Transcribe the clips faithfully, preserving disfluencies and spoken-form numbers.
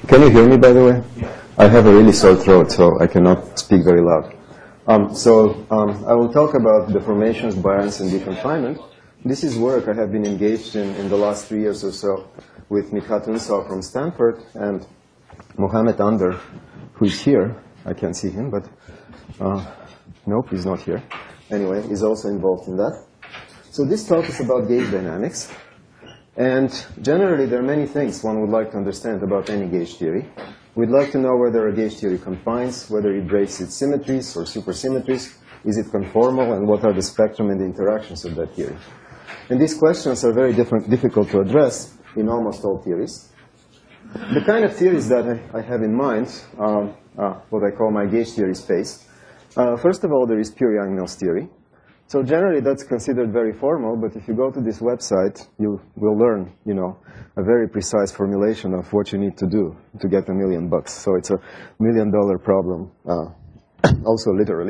Can you hear me, by the way? I have a really sore throat, so I cannot speak very loud. Um, so um, I will talk about deformations, bands, and deconfinement. This is work I have been engaged in in the last three years or so with Mikhat Unsal from Stanford and Mohammed Ander, who is here. I can't see him, but uh, nope, he's not here. Anyway, he's also involved in that. So this talk is about gauge dynamics. And generally, there are many things one would like to understand about any gauge theory. We'd like to know whether a gauge theory confines, whether it breaks its symmetries or supersymmetries, is it conformal, and what are the spectrum and the interactions of that theory. And these questions are very different, difficult to address in almost all theories. The kind of theories that I, I have in mind are uh, what I call my gauge theory space. Uh, first of all, there is pure Yang-Mills theory. So generally, that's considered very formal, but if you go to this website, you will learn, you know, a very precise formulation of what you need to do to get a million bucks. So it's a million-dollar problem, uh, also literally.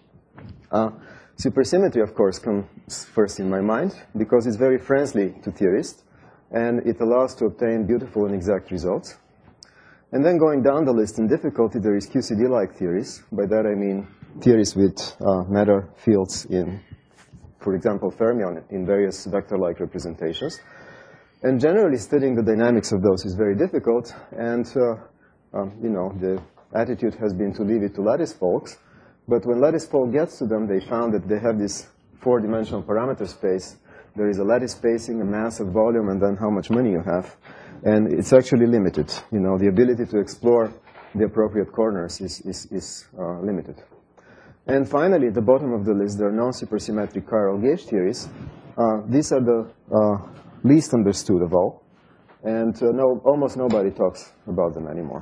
Uh, supersymmetry, of course, comes first in my mind, because it's very friendly to theorists, and it allows to obtain beautiful and exact results. And then going down the list in difficulty, there is Q C D-like theories. By that I mean theories with uh, matter fields in, for example, fermion in various vector-like representations. And generally, studying the dynamics of those is very difficult. And, uh, um, you know, the attitude has been to leave it to lattice folks. But when lattice folk gets to them, they found that they have this four-dimensional parameter space. There is a lattice spacing, a mass, a volume, and then how much money you have. And it's actually limited. You know, the ability to explore the appropriate corners is, is, is uh, limited. And finally, at the bottom of the list, there are non-supersymmetric chiral gauge theories. Uh, these are the uh, least understood of all. And uh, no, almost nobody talks about them anymore.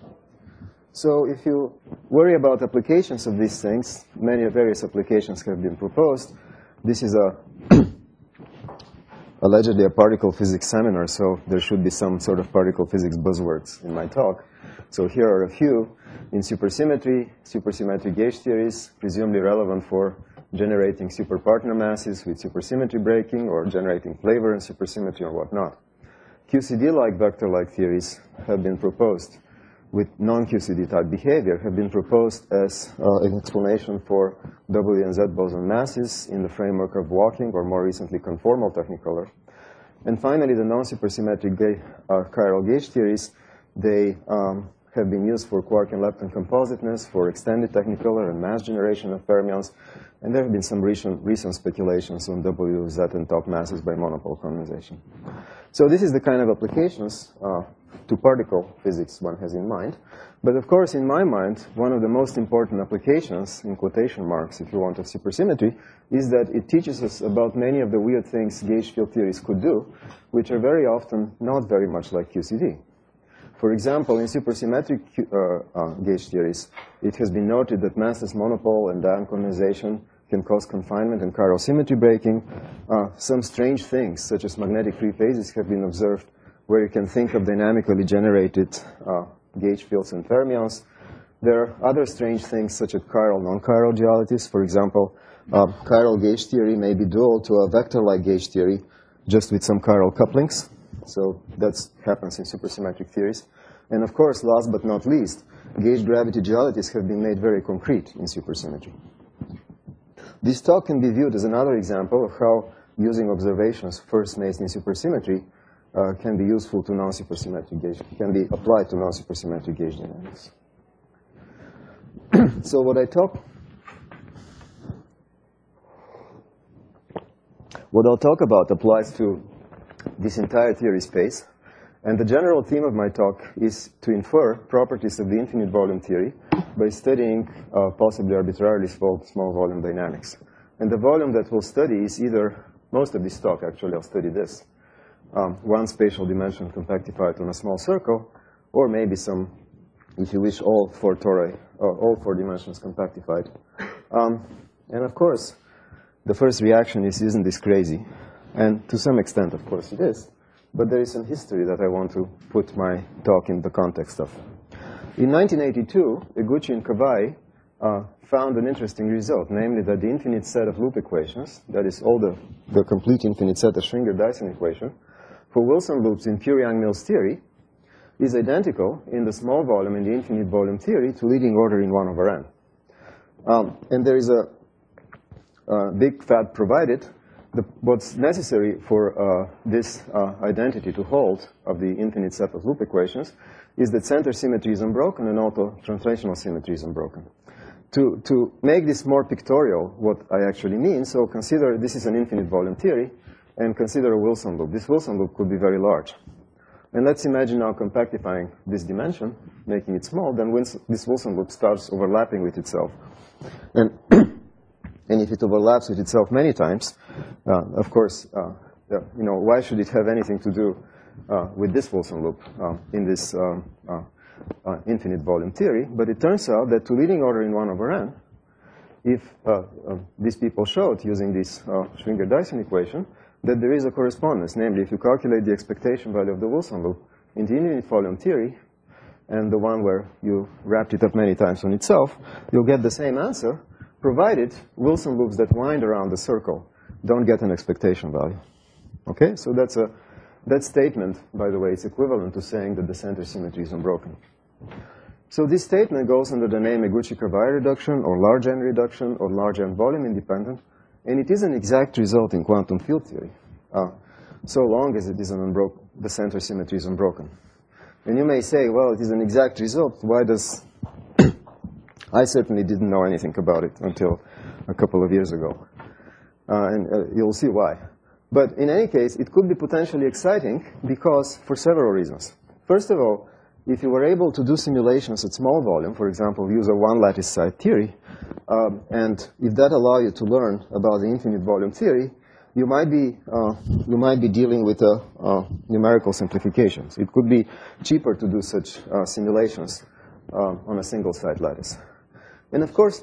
So if you worry about applications of these things, many various applications have been proposed. This is a allegedly a particle physics seminar, so there should be some sort of particle physics buzzwords in my talk. So here are a few. In supersymmetry, supersymmetric gauge theories, presumably relevant for generating superpartner masses with supersymmetry breaking or generating flavor and supersymmetry or whatnot. Q C D-like vector-like theories have been proposed with non-Q C D type behavior, have been proposed as uh, an explanation for W and Z boson masses in the framework of walking or more recently conformal technicolor. And finally, the non-supersymmetric ga uh, chiral gauge theories, they um, have been used for quark and lepton compositeness, for extended technicolor and mass generation of fermions, and there have been some recent, recent speculations on W, Z, and top masses by monopole condensation. So this is the kind of applications uh, to particle physics one has in mind. But of course, in my mind, one of the most important applications, in quotation marks, if you want, of supersymmetry, is that it teaches us about many of the weird things gauge field theories could do, which are very often not very much like Q C D. For example, in supersymmetric uh, uh, gauge theories, it has been noted that massless monopole and diamond condensation can cause confinement and chiral symmetry breaking. Uh, some strange things, such as magnetic free phases, have been observed where you can think of dynamically generated uh, gauge fields and fermions. There are other strange things, such as chiral, non-chiral dualities. For example, uh, chiral gauge theory may be dual to a vector-like gauge theory, just with some chiral couplings. So that happens in supersymmetric theories. And of course, last but not least, gauge gravity dualities have been made very concrete in supersymmetry. This talk can be viewed as another example of how using observations first made in supersymmetry uh, can be useful to non-supersymmetric gauge, can be applied to non-supersymmetric gauge dynamics. So what I talk, what I'll talk about applies to this entire theory space. And the general theme of my talk is to infer properties of the infinite volume theory by studying uh, possibly arbitrarily small, small volume dynamics. And the volume that we'll study is either, most of this talk actually, I'll study this, um, one spatial dimension compactified on a small circle, or maybe some, if you wish, all four tori, uh, all four dimensions compactified. Um, and of course, the first reaction is, isn't this crazy? And to some extent, of course, it is. But there is some history that I want to put my talk in the context of. In nineteen eighty-two, Eguchi and Kawai uh, found an interesting result, namely that the infinite set of loop equations, that is all the, the complete infinite set of Schwinger-Dyson equation, for Wilson loops in pure Yang-Mills theory, is identical in the small volume in the infinite volume theory to leading order in one over n. Um, and there is a, a big fat provided. The, what's necessary for uh, this uh, identity to hold of the infinite set of loop equations is that center symmetry is unbroken and auto-translational symmetry is unbroken. To, to make this more pictorial, what I actually mean, so consider this is an infinite volume theory, and consider a Wilson loop. This Wilson loop could be very large. And let's imagine now compactifying this dimension, making it small, then when this Wilson loop starts overlapping with itself. And, and if it overlaps with itself many times, uh, of course, uh, you know, why should it have anything to do uh, with this Wilson loop uh, in this um, uh, uh, infinite volume theory? But it turns out that to leading order in one over n, if uh, uh, these people showed using this uh, Schwinger-Dyson equation, that there is a correspondence. Namely, if you calculate the expectation value of the Wilson loop in the infinite volume theory, and the one where you wrapped it up many times on itself, you'll get the same answer, provided Wilson loops that wind around the circle don't get an expectation value. Okay? So that's a, that statement, by the way, is equivalent to saying that the center symmetry is unbroken. So this statement goes under the name Eguchi-Kawai reduction, or large n reduction, or large n volume independent, and it is an exact result in quantum field theory, uh, so long as it is an unbroken, the center symmetry is unbroken. And you may say, well, it is an exact result. Why does... I certainly didn't know anything about it until a couple of years ago. Uh, and uh, you'll see why. But in any case, it could be potentially exciting because, for several reasons. First of all, if you were able to do simulations at small volume, for example, use a one-lattice side theory, um, and if that allows you to learn about the infinite volume theory, you might be, uh, you might be dealing with uh, uh, numerical simplifications. It could be cheaper to do such uh, simulations uh, on a single-side lattice. And of course,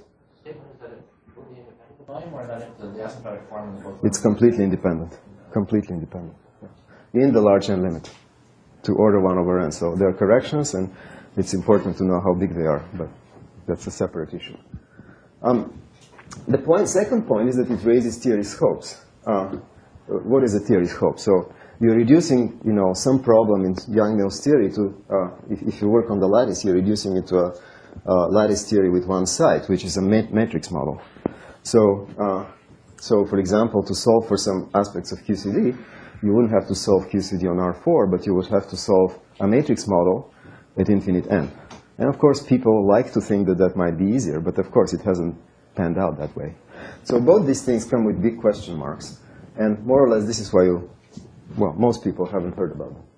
it's completely independent, completely independent, in the large n limit to order one over n. So there are corrections, and it's important to know how big they are, but that's a separate issue. Um, the point, second point is that it raises theory scopes. Uh, what is a theory scope? So you're reducing, you know, some problem in Yang-Mills theory to, uh, if, if you work on the lattice, you're reducing it to a uh, lattice theory with one side, which is a mat matrix model. So, uh, so for example, to solve for some aspects of Q C D, you wouldn't have to solve Q C D on R four, but you would have to solve a matrix model at infinite n. And of course, people like to think that that might be easier, but of course, it hasn't panned out that way. So both these things come with big question marks. And more or less, this is why you, well, most people haven't heard about them.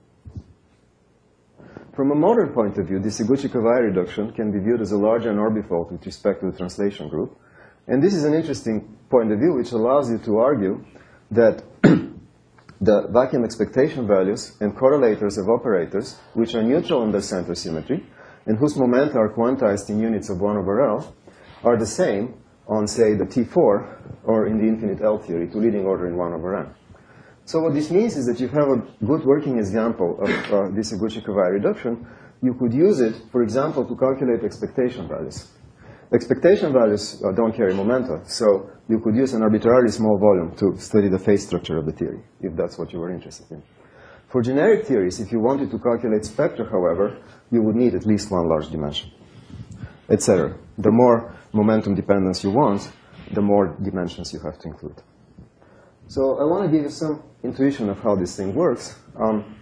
From a modern point of view, this Eguchi-Kawai reduction can be viewed as a large n orbifold with respect to the translation group. And this is an interesting point of view, which allows you to argue that the vacuum expectation values and correlators of operators, which are neutral in their center symmetry, and whose momenta are quantized in units of one over L, are the same on, say, the T four, or in the infinite L theory, to leading order in one over n. So what this means is that you have a good working example of uh, this Eguchi-Kawai reduction. You could use it, for example, to calculate expectation values. Expectation values uh, don't carry momenta, so you could use an arbitrarily small volume to study the phase structure of the theory, if that's what you were interested in. For generic theories, if you wanted to calculate spectra, however, you would need at least one large dimension, et cetera. The more momentum dependence you want, the more dimensions you have to include. So I want to give you some intuition of how this thing works. Um,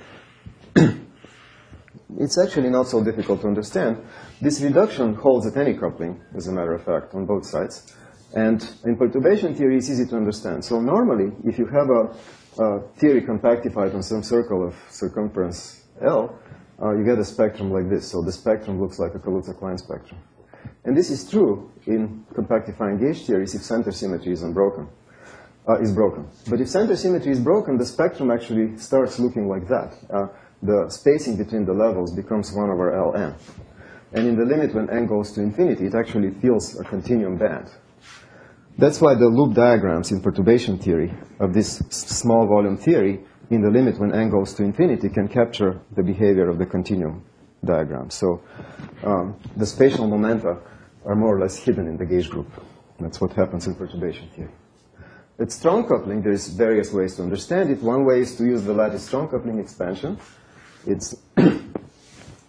it's actually not so difficult to understand. This reduction holds at any coupling, as a matter of fact, on both sides. And in perturbation theory, it's easy to understand. So normally, if you have a, a theory compactified on some circle of circumference L, uh, you get a spectrum like this. So the spectrum looks like a Kaluza-Klein spectrum. And this is true in compactifying gauge theories if center symmetry is unbroken, uh, is broken. But if center symmetry is broken, the spectrum actually starts looking like that. Uh, the spacing between the levels becomes one over L n. And in the limit when n goes to infinity, it actually feels a continuum band. That's why the loop diagrams in perturbation theory of this small volume theory in the limit when n goes to infinity can capture the behavior of the continuum diagram. So um, the spatial momenta are more or less hidden in the gauge group. That's what happens in perturbation theory. At strong coupling, there's various ways to understand it. One way is to use the lattice strong coupling expansion. It's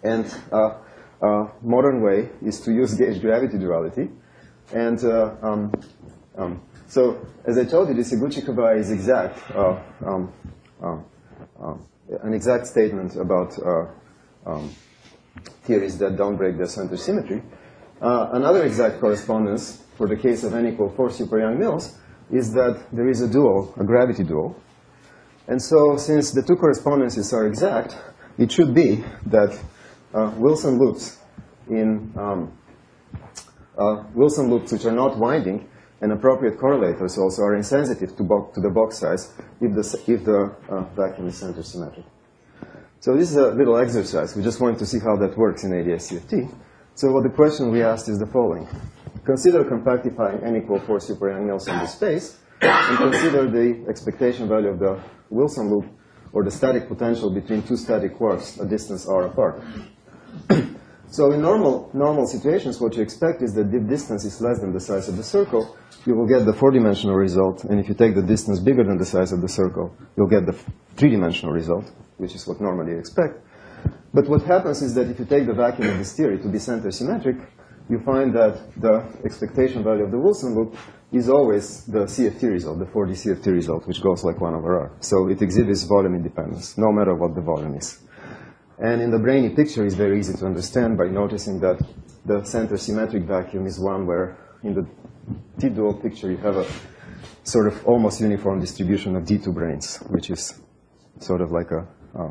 And uh, uh, modern way is to use gauge gravity duality. And uh, um, um, so, as I told you, this Iguchi-Kawai is exact, uh, um, uh, uh, an exact statement about uh, um, theories that don't break their center symmetry. Uh, another exact correspondence for the case of n equal four super Yang-Mills is that there is a dual, a gravity dual. And so, since the two correspondences are exact, it should be that uh, Wilson loops in um, uh, Wilson loops which are not winding and appropriate correlators also are insensitive to, to the box size if the, if the uh, vacuum is center symmetric. So this is a little exercise. We just wanted to see how that works in A D S C F T. So what the question we asked is the following. Consider compactifying n equal four super Yang-Mills in the space, and consider the expectation value of the Wilson loop or the static potential between two static quarks a distance r apart. So in normal, normal situations, what you expect is that if distance is less than the size of the circle, you will get the four-dimensional result. And if you take the distance bigger than the size of the circle, you'll get the three-dimensional result, which is what normally you expect. But what happens is that if you take the vacuum of this theory to be center symmetric, you find that the expectation value of the Wilson loop is always the C F T result, the four D C F T result, which goes like one over R. So it exhibits volume independence, no matter what the volume is. And in the brainy picture, it's very easy to understand by noticing that the center symmetric vacuum is one where in the T-dual picture you have a sort of almost uniform distribution of D two branes, which is sort of like a... Uh,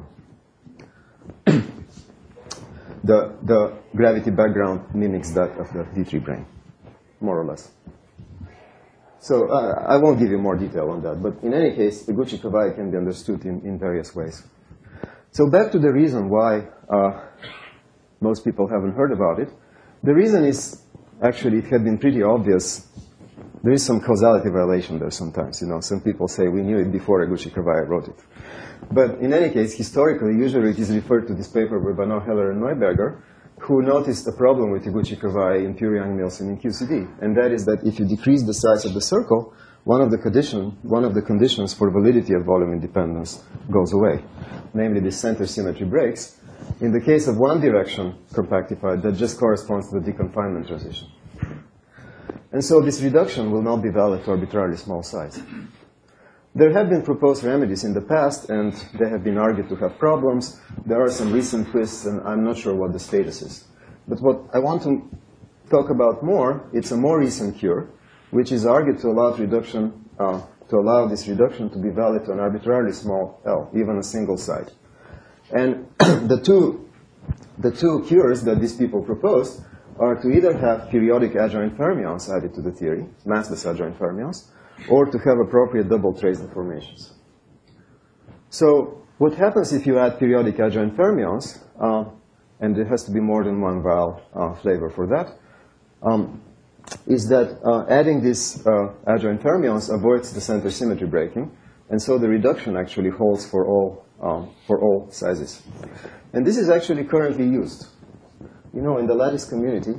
the, the gravity background mimics that of the D three brane, more or less. So uh, I won't give you more detail on that, but in any case, Iguchi-Kawai can be understood in, in various ways. So back to the reason why uh, most people haven't heard about it. The reason is, actually, it had been pretty obvious. There is some causality violation there sometimes. You know, some people say we knew it before Iguchi-Kawai wrote it. But in any case, historically, usually it is referred to this paper by Banach, Heller, and Neuberger, who noticed a problem with Iguchi-Kawai in pure Yang-Mills and in Q C D. And that is that if you decrease the size of the circle, one of the condition, one of the conditions for validity of volume independence goes away. Namely, the center symmetry breaks. In the case of one direction compactified, that just corresponds to the deconfinement transition. And so this reduction will not be valid to arbitrarily small size. There have been proposed remedies in the past, and they have been argued to have problems. There are some recent twists, and I'm not sure what the status is. But what I want to talk about more, it's a more recent cure, which is argued to allow reduction, uh, to allow this reduction to be valid to an arbitrarily small L, even a single site. And the two, the two cures that these people proposed are to either have periodic adjoint fermions added to the theory, massless adjoint fermions, or to have appropriate double trace deformations. So what happens if you add periodic adjoint fermions, uh, and there has to be more than one vial uh, flavor for that, um, is that uh, adding these uh, adjoint fermions avoids the center symmetry breaking, and so the reduction actually holds for all, um, for all sizes. And this is actually currently used. You know, in the lattice community,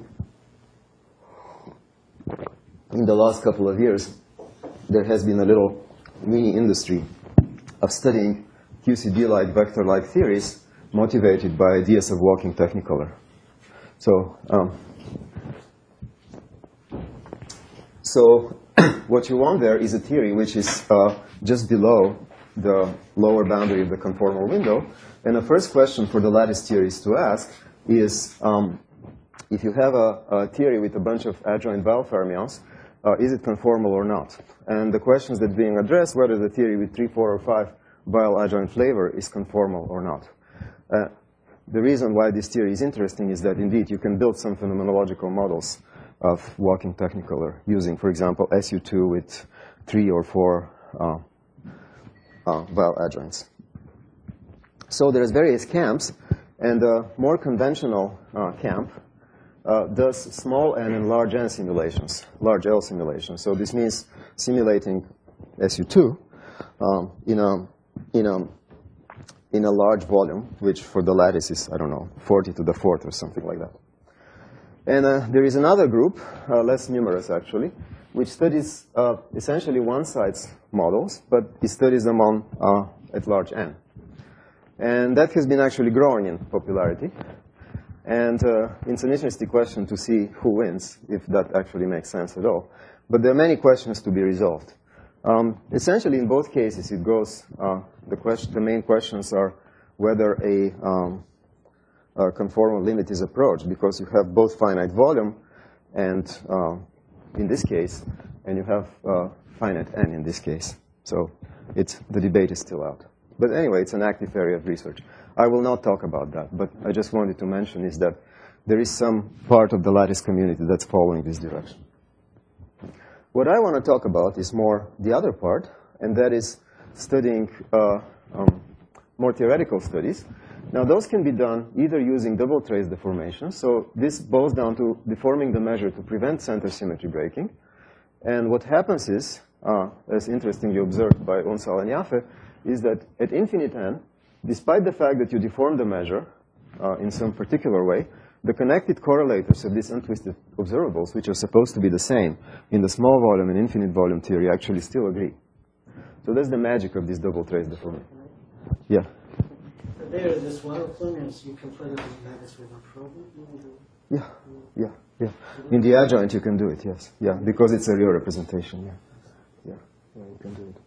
in the last couple of years, there has been a little mini industry of studying Q C D-like, vector-like theories motivated by ideas of walking technicolor. So, um, so what you want there is a theory which is uh, just below the lower boundary of the conformal window. And the first question for the lattice theories to ask is, um, if you have a, a theory with a bunch of adjoint vial fermions, uh, is it conformal or not? And the questions that are being addressed, whether the theory with three, four, or five vial adjoint flavor is conformal or not. Uh, the reason why this theory is interesting is that, indeed, you can build some phenomenological models of walking technicolor using, for example, S U two with three or four uh, uh, vial adjoints. So there's various camps, and the more conventional uh, camp uh, does small n and large n simulations, large L simulations. So this means simulating S U two um, in a in a in a large volume, which for the lattice is, I don't know, forty to the fourth or something like that. And uh, there is another group, uh, less numerous actually, which studies uh, essentially one-sides models, but it studies them on uh, at large n. And that has been actually growing in popularity. And uh, it's an interesting question to see who wins, if that actually makes sense at all. But there are many questions to be resolved. Um, essentially, in both cases, it goes, uh, the, question, the main questions are whether a, um, a conformal limit is approached, because you have both finite volume and, uh, in this case, and you have uh, finite n in this case. So it's, the debate is still out. But anyway, it's an active area of research. I will not talk about that, but I just wanted to mention is that there is some part of the lattice community that's following this direction. What I want to talk about is more the other part, and that is studying uh, um, more theoretical studies. Now, those can be done either using double trace deformation. So this boils down to deforming the measure to prevent center symmetry breaking. And what happens is, uh, as interestingly observed by Unsal and Jaffe, is that at infinite n, despite the fact that you deform the measure uh, in some particular way, the connected correlators of these untwisted observables, which are supposed to be the same in the small volume and infinite volume theory, actually still agree. So that's the magic of this double trace deformation. Yeah? So there, this water plane, as you confer the magnets with a problem? Yeah, yeah, yeah. In the adjoint, you can do it, yes. Yeah, because it's a real representation, yeah. Yeah, yeah, you can do it.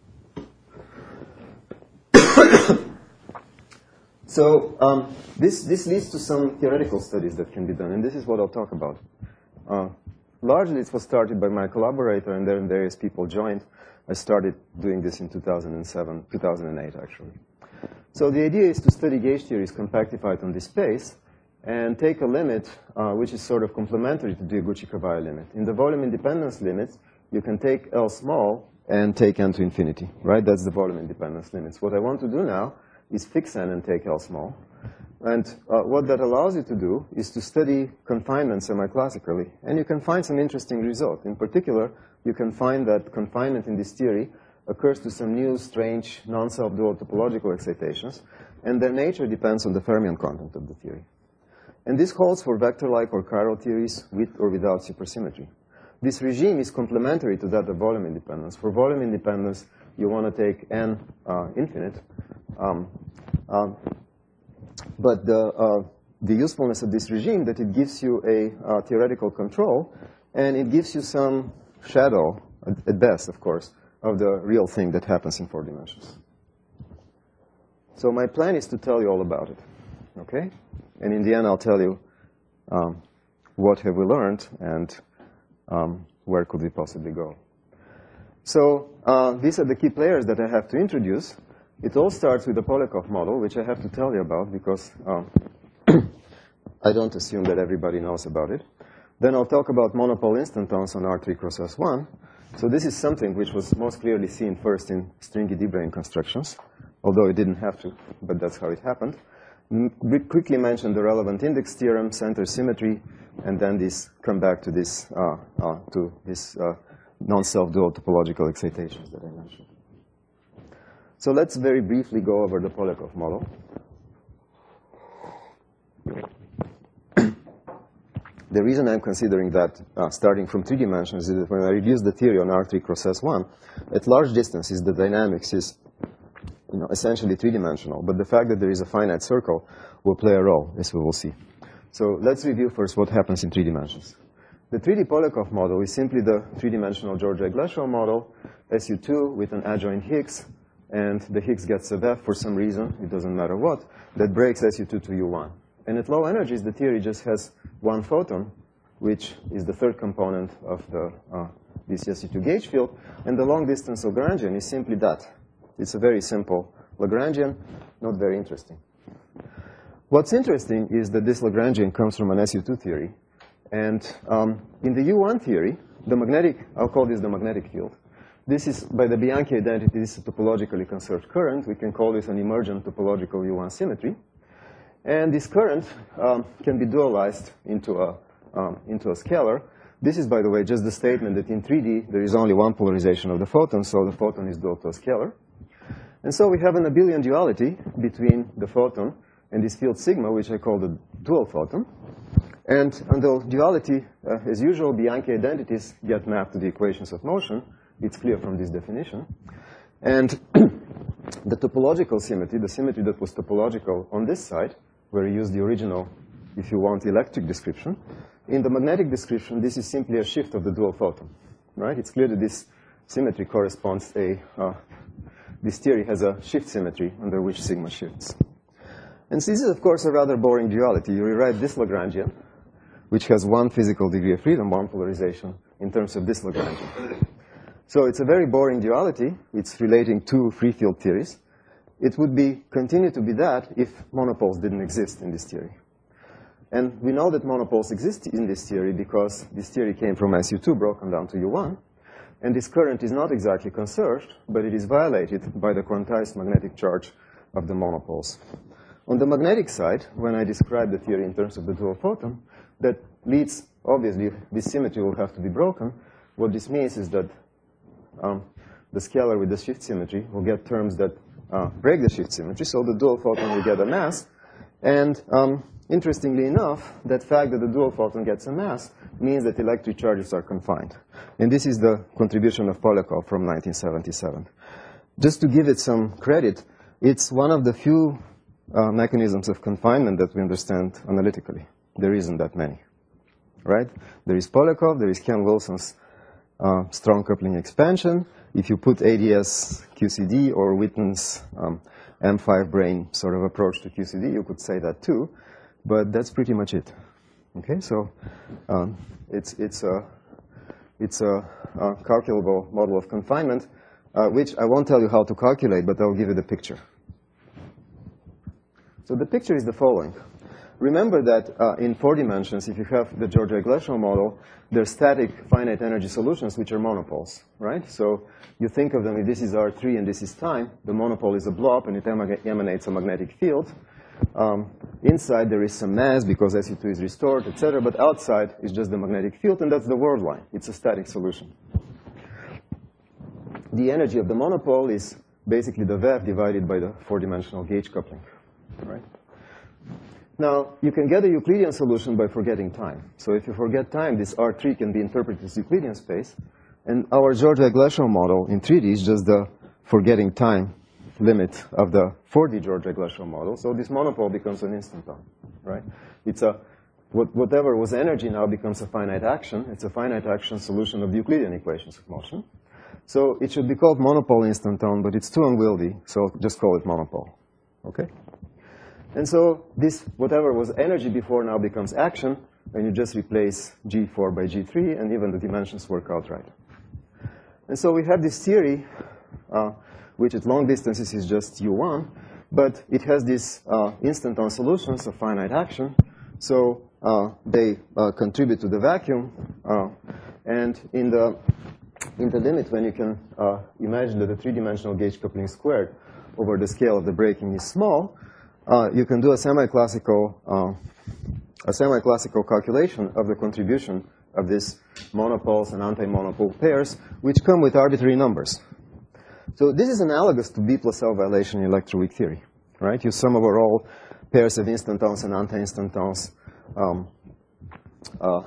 So um, this, this leads to some theoretical studies that can be done, and this is what I'll talk about. Uh, largely, it was started by my collaborator, and then various people joined. I started doing this in two thousand seven, two thousand eight, actually. So the idea is to study gauge theories compactified on this space and take a limit uh, which is sort of complementary to the Iguchi-Kawai limit. In the volume independence limits, you can take L small and take n to infinity, right? That's the volume independence limits. What I want to do now is fix n and take L small. And uh, what that allows you to do is to study confinement semi-classically. And you can find some interesting results. In particular, you can find that confinement in this theory occurs to some new, strange, non-self-dual topological excitations, and their nature depends on the fermion content of the theory. And this holds for vector-like or chiral theories with or without supersymmetry. This regime is complementary to that of volume independence. For volume independence, you want to take n uh, infinite. Um, um, but the, uh, the usefulness of this regime that it gives you a uh, theoretical control, and it gives you some shadow, at, at best, of course, of the real thing that happens in four dimensions. So my plan is to tell you all about it, okay? And in the end, I'll tell you um, what have we learned and um, where could we possibly go. So uh, these are the key players that I have to introduce. It all starts with the Polyakov model, which I have to tell you about because um, I don't assume that everybody knows about it. Then I'll talk about monopole instantons on R three cross S one. So this is something which was most clearly seen first in stringy D-brane constructions, although it didn't have to, but that's how it happened. We quickly mention the relevant index theorem, center symmetry, and then this come back to this uh, uh, to this uh, non-self-dual topological excitations that I mentioned. So let's very briefly go over the Polyakov model. The reason I'm considering that uh, starting from three dimensions is that when I reduce the theory on R three cross S one, at large distances, the dynamics is you know, essentially three-dimensional. But the fact that there is a finite circle will play a role, as we will see. So let's review first what happens in three dimensions. The three D Polyakov model is simply the three-dimensional Georgia-Iglesias model, S U two with an adjoint Higgs, and the Higgs gets a F for some reason, it doesn't matter what, that breaks S U two to U one. And at low energies, the theory just has one photon, which is the third component of the, uh, this S U two gauge field, and the long-distance Lagrangian is simply that. It's a very simple Lagrangian, not very interesting. What's interesting is that this Lagrangian comes from an S U two theory. And um, in the U one theory, the magnetic, I'll call this the magnetic field. This is, by the Bianchi identity, this is a topologically conserved current. We can call this an emergent topological U one symmetry. And this current um, can be dualized into a, um, into a scalar. This is, by the way, just the statement that in three D, there is only one polarization of the photon, so the photon is dual to a scalar. And so we have an abelian duality between the photon and this field sigma, which I call the dual photon. And under duality, uh, as usual, Bianchi identities get mapped to the equations of motion. It's clear from this definition. And the topological symmetry, the symmetry that was topological on this side, where we use the original if you want electric description. In the magnetic description, this is simply a shift of the dual photon, right? It's clear that this symmetry corresponds a, uh, this theory has a shift symmetry under which sigma shifts. And so this is, of course, a rather boring duality. You rewrite this Lagrangian, which has one physical degree of freedom, one polarization, in terms of this Lagrangian. So it's a very boring duality. It's relating two free field theories. It would be, continue to be that if monopoles didn't exist in this theory. And we know that monopoles exist in this theory because this theory came from S U two broken down to U one. And this current is not exactly conserved, but it is violated by the quantized magnetic charge of the monopoles. On the magnetic side, when I describe the theory in terms of the dual photon, that leads, obviously, this symmetry will have to be broken. What this means is that um, the scalar with the shift symmetry will get terms that uh, break the shift symmetry, so the dual photon will get a mass. And um, interestingly enough, that fact that the dual photon gets a mass means that electric charges are confined. And this is the contribution of Polyakov from nineteen seventy-seven. Just to give it some credit, it's one of the few uh, mechanisms of confinement that we understand analytically. There isn't that many, right? There is Polyakov, there is Ken Wilson's uh, strong coupling expansion. If you put A D S Q C D or Witten's um, M five brain sort of approach to Q C D, you could say that too, but that's pretty much it. Okay, so um, it's it's a it's a, a calculable model of confinement, uh, which I won't tell you how to calculate, but I'll give you the picture. So the picture is the following. Remember that uh, in four dimensions, if you have the Georgia-Iglesias model, they're static finite energy solutions, which are monopoles, right? So you think of them, if this is R three and this is time, the monopole is a blob and it emanates a magnetic field. Um, inside there is some mass because S U two is restored, et cetera, but outside is just the magnetic field, and that's the world line. It's a static solution. The energy of the monopole is basically the V E V divided by the four-dimensional gauge coupling, right? Now, you can get a Euclidean solution by forgetting time. So if you forget time, this R three can be interpreted as Euclidean space. And our Georgia-Iglesias model in three D is just the forgetting time limit of the four D Georgia-Iglesias model. So this monopole becomes an instanton, right? It's a, what, whatever was energy now becomes a finite action. It's a finite action solution of the Euclidean equations of motion. So it should be called monopole instanton, but it's too unwieldy, so just call it monopole, okay? And so this, whatever was energy before now becomes action, and you just replace G four by G three, and even the dimensions work out right. And so we have this theory, uh, which at long distances is just U one, but it has these uh, instanton solutions of finite action. So uh, they uh, contribute to the vacuum, uh, and in the, in the limit when you can uh, imagine that the three-dimensional gauge coupling squared over the scale of the breaking is small, Uh, you can do a semi-classical uh, a semi-classical calculation of the contribution of these monopoles and anti-monopole pairs, which come with arbitrary numbers. So this is analogous to B plus L violation in electroweak theory, right? You sum over all pairs of instantons and anti-instantons um, uh,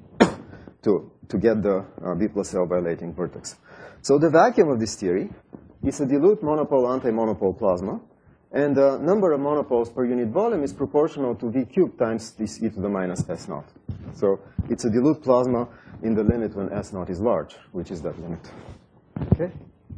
to, to get the uh, B plus L violating vertex. So the vacuum of this theory is a dilute monopole anti-monopole plasma. And the number of monopoles per unit volume is proportional to V cubed times this e to the minus S naught. So it's a dilute plasma in the limit when S naught is large, which is that limit. Okay?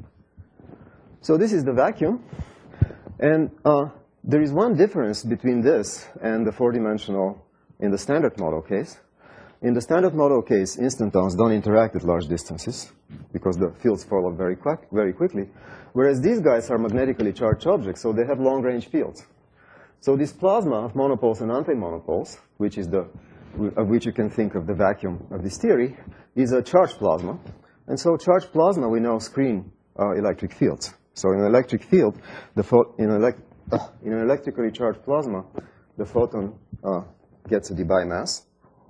So this is the vacuum. And uh, there is one difference between this and the four-dimensional in the standard model case. In the standard model case, instantons don't interact at large distances because the fields fall off very, quick, very quickly. Whereas these guys are magnetically charged objects, so they have long-range fields. So this plasma of monopoles and anti-monopoles, which is the, of which you can think of the vacuum of this theory, is a charged plasma. And so charged plasma, we know, screen uh, electric fields. So in an electric field, the pho in, elect uh, in an electrically charged plasma, the photon uh, gets a Debye mass.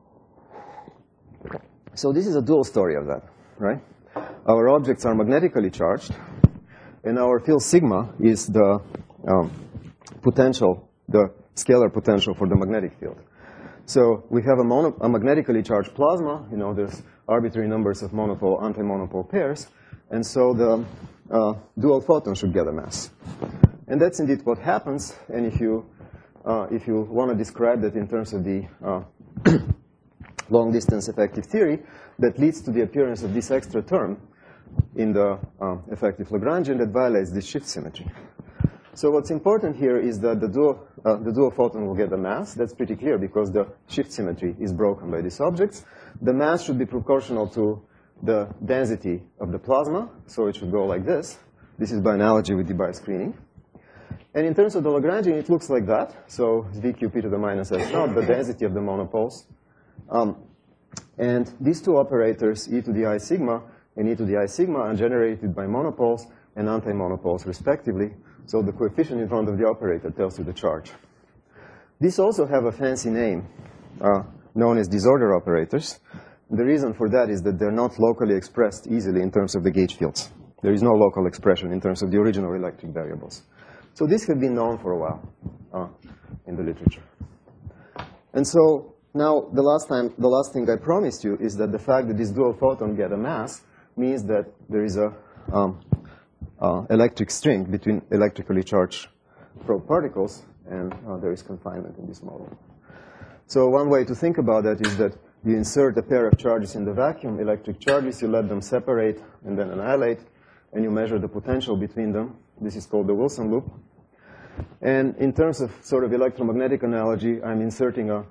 So this is a dual story of that, right? Our objects are magnetically charged, and our field sigma is the um, potential, the scalar potential for the magnetic field. So we have a, mono, a magnetically charged plasma. You know, there's arbitrary numbers of monopole, anti-monopole pairs, and so the uh, dual photon should get a mass. And that's indeed what happens. And if you uh, if you want to describe that in terms of the uh, long-distance effective theory, that leads to the appearance of this extra term in the uh, effective Lagrangian that violates this shift symmetry. So what's important here is that the dual, uh, the dual photon will get a mass. That's pretty clear because the shift symmetry is broken by these objects. The mass should be proportional to the density of the plasma, so it should go like this. This is by analogy with Debye screening. And in terms of the Lagrangian, it looks like that. So V Q P to the minus S naught, the density of the monopoles. Um, and these two operators, e to the I sigma and e to the I sigma, are generated by monopoles and anti-monopoles, respectively. So the coefficient in front of the operator tells you the charge. These also have a fancy name, uh, known as disorder operators. The reason for that is that they're not locally expressed easily in terms of the gauge fields. There is no local expression in terms of the original electric variables. So this had been known for a while uh, in the literature. And so now the last time, the last thing I promised you is that the fact that this dual photon get a mass means that there is a um, uh, electric string between electrically charged probe particles, and uh, there is confinement in this model. So one way to think about that is that you insert a pair of charges in the vacuum, electric charges, you let them separate and then annihilate, and you measure the potential between them. This is called the Wilson loop. And in terms of sort of electromagnetic analogy, I'm inserting a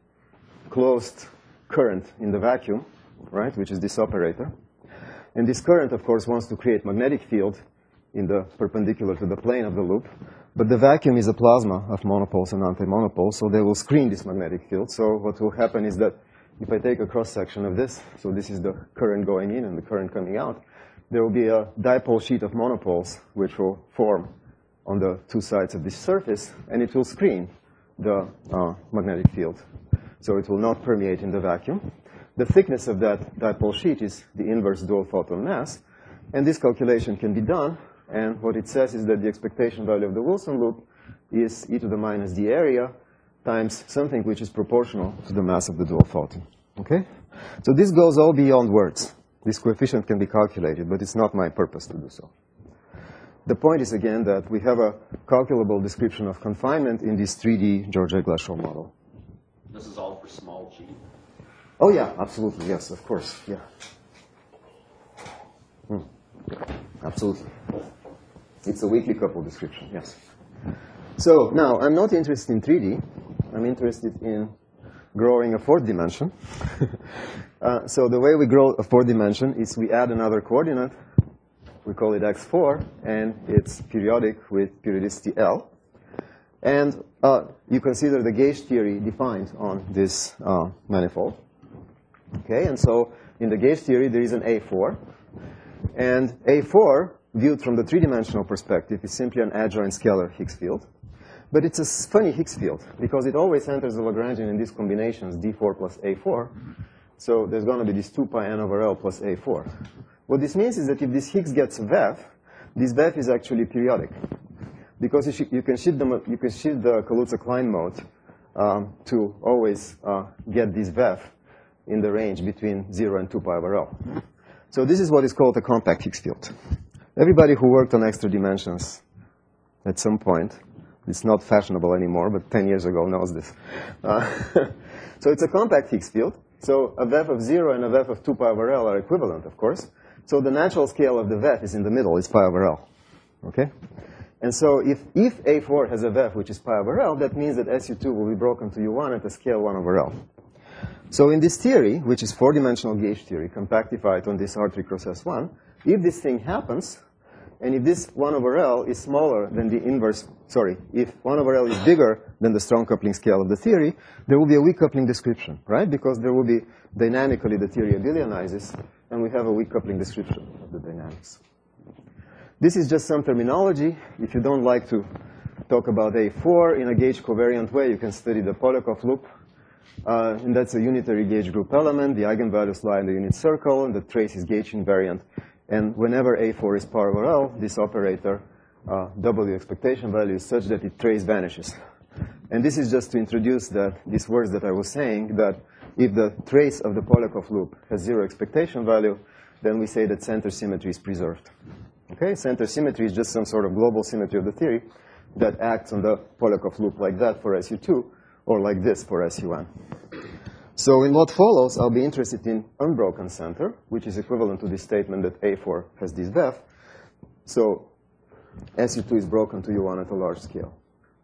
closed current in the vacuum, right, which is this operator. And this current, of course, wants to create magnetic field in the perpendicular to the plane of the loop. But the vacuum is a plasma of monopoles and anti-monopoles, so they will screen this magnetic field. So what will happen is that if I take a cross-section of this, so this is the current going in and the current coming out, there will be a dipole sheet of monopoles which will form on the two sides of this surface, and it will screen the uh, magnetic field. So it will not permeate in the vacuum. The thickness of that dipole sheet is the inverse dual photon mass, and this calculation can be done, and what it says is that the expectation value of the Wilson loop is e to the minus d area times something which is proportional to the mass of the dual photon. Okay? So this goes all beyond words. This coefficient can be calculated, but it's not my purpose to do so. The point is, again, that we have a calculable description of confinement in this three D George-Eglashaw model. This is all for small g? Oh, yeah, absolutely. Yes, of course. Yeah. Hmm. Absolutely. It's a weakly coupled description, yes. So now, I'm not interested in three D. I'm interested in growing a fourth dimension. uh, so the way we grow a fourth dimension is we add another coordinate. We call it x four, and it's periodic with periodicity L. And uh, you consider the gauge theory defined on this uh, manifold. Okay, and so in the gauge theory, there is an A four. And A four, viewed from the three-dimensional perspective, is simply an adjoint scalar Higgs field. But it's a funny Higgs field, because it always enters the Lagrangian in these combinations, D four plus A four. So there's going to be this two pi n over L plus A four. What this means is that if this Higgs gets a V E F, this V E F is actually periodic. Because you, you can shift the, you can shift the Kaluza-Klein mode um, to always uh, get this V E F in the range between zero and two pi over L. So this is what is called a compact Higgs field. Everybody who worked on extra dimensions at some point, it's not fashionable anymore, but ten years ago knows this. Uh, so it's a compact Higgs field. So a V E F of zero and a V E F of two pi over L are equivalent, of course. So the natural scale of the V E F is in the middle, it's pi over L. Okay? And so if, if A four has a V E F which is pi over L, that means that S U two will be broken to U one at a scale one over L. So in this theory, which is four-dimensional gauge theory, compactified on this R three cross S one, if this thing happens, and if this one over L is smaller than the inverse, sorry, if one over L is bigger than the strong coupling scale of the theory, there will be a weak coupling description, right? Because there will be, dynamically, the theory abelianizes, and we have a weak coupling description of the dynamics. This is just some terminology. If you don't like to talk about A four in a gauge covariant way, you can study the Polyakov loop. Uh, and that's a unitary gauge group element. The eigenvalues lie in the unit circle, and the trace is gauge invariant. And whenever A four is pi over L, this operator, uh, W expectation value, is such that its trace vanishes. And this is just to introduce that these words that I was saying, that if the trace of the Polyakov loop has zero expectation value, then we say that center symmetry is preserved. Okay, center symmetry is just some sort of global symmetry of the theory. that acts on the Polakov loop like that for S U two, or like this for S U n. So in what follows, I'll be interested in unbroken center, which is equivalent to this statement that A four has this V E F. So S U two is broken to U one at a large scale.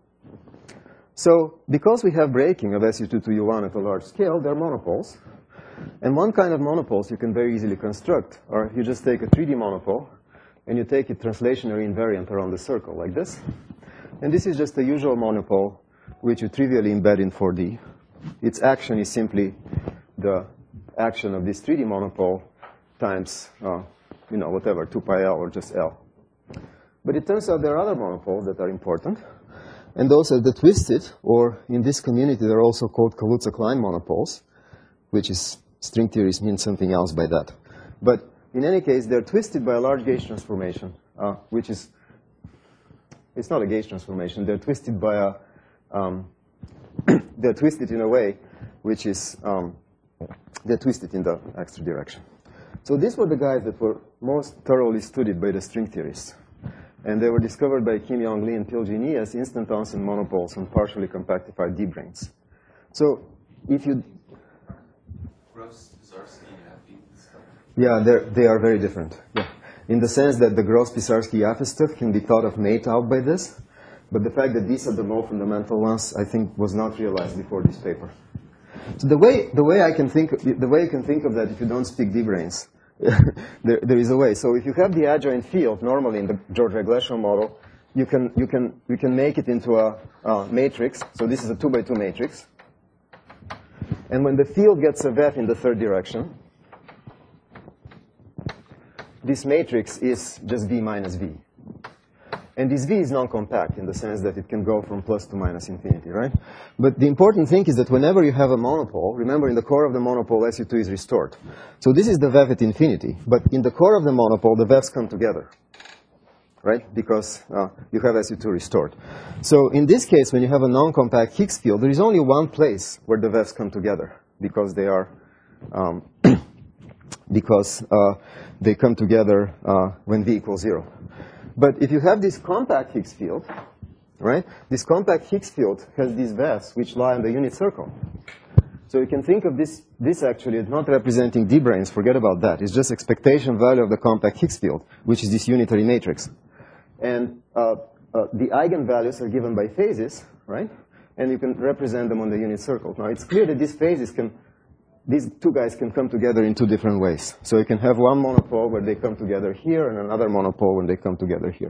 So because we have breaking of S U two to U one at a large scale, they're monopoles. And one kind of monopoles you can very easily construct, or you just take a three D monopole, and you take it translationary invariant around the circle, like this. And this is just the usual monopole, which you trivially embed in four D. Its action is simply the action of this three D monopole times, uh, you know, whatever, two pi L or just L. But it turns out there are other monopoles that are important. And those are the twisted, or in this community, they're also called Kaluza-Klein monopoles, which is, string theories mean something else by that. But in any case, they're twisted by a large gauge transformation, uh, which is, it's not a gauge transformation. They're twisted by a, um, they're twisted in a way which is, um, they're twisted in the extra direction. So these were the guys that were most thoroughly studied by the string theorists. And they were discovered by Kim Yong Lee and Pilji Ni as instantons and monopoles on partially compactified D-branes. So if you... Gross-Pisarsky and stuff. Yeah, they are very different. Yeah. In the sense that the Gross-Pisarsky-Yaffe stuff can be thought of made out by this. But the fact that these are the more fundamental ones, I think, was not realized before this paper. So the way, the way I can think, the way you can think of that if you don't speak D-branes, there, there is a way. So if you have the adjoint field, normally in the George Gresham model, you can, you can, you can make it into a, a matrix. So this is a two by two matrix. And when the field gets a V E F in the third direction, this matrix is just V minus V. And this V is non-compact in the sense that it can go from plus to minus infinity, right? But the important thing is that whenever you have a monopole, remember in the core of the monopole, S U two is restored. So this is the V E F at infinity. But in the core of the monopole, the V E Fs come together, right? Because uh, you have S U two restored. So in this case, when you have a non-compact Higgs field, there is only one place where the V E Fs come together because they are, um, because uh, they come together uh, when V equals zero. But if you have this compact Higgs field, right, this compact Higgs field has these V E Fs which lie on the unit circle. So you can think of this, this actually as not representing D-branes, forget about that. It's just expectation value of the compact Higgs field, which is this unitary matrix. And uh, uh, the eigenvalues are given by phases, right? And you can represent them on the unit circle. Now it's clear that these phases can, these two guys can come together in two different ways. So you can have one monopole where they come together here and another monopole when they come together here.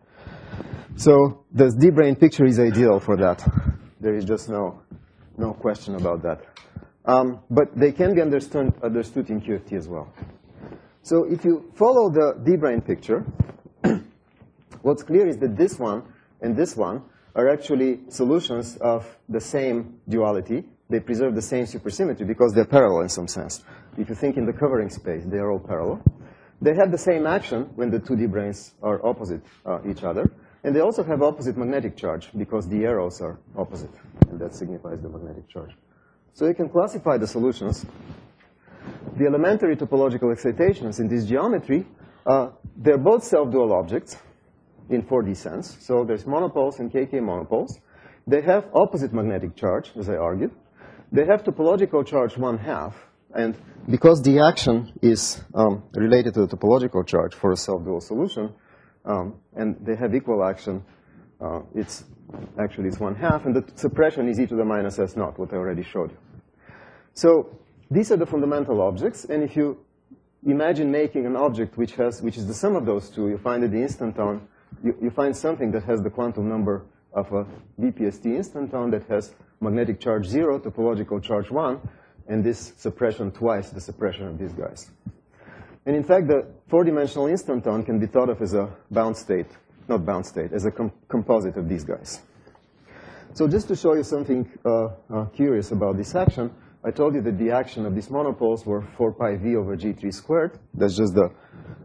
So the D-brane picture is ideal for that. There is just no, no question about that. Um, but they can be understood, understood in Q F T as well. So if you follow the D-brane picture, what's clear is that this one and this one are actually solutions of the same duality. They preserve the same supersymmetry because they're parallel in some sense. If you think in the covering space, they are all parallel. They have the same action when the two D-branes are opposite uh, each other. And they also have opposite magnetic charge because the arrows are opposite. And that signifies the magnetic charge. So you can classify the solutions. The elementary topological excitations in this geometry, uh, they're both self-dual objects in four D sense. So there's monopoles and K K monopoles. They have opposite magnetic charge, as I argued. They have topological charge one half, and because the action is um, related to the topological charge for a self-dual solution, um, and they have equal action, uh, it's actually it's one half, and the suppression is e to the minus s naught, what I already showed you. So these are the fundamental objects, and if you imagine making an object which has, which is the sum of those two, you find that the instanton, you, you find something that has the quantum number of a B P S T instanton that has magnetic charge zero, topological charge one, and this suppression twice the suppression of these guys. And in fact, the four-dimensional instanton can be thought of as a bound state, not bound state, as a com composite of these guys. So just to show you something uh, uh, curious about this action, I told you that the action of these monopoles were four pi v over g three squared. That's just the,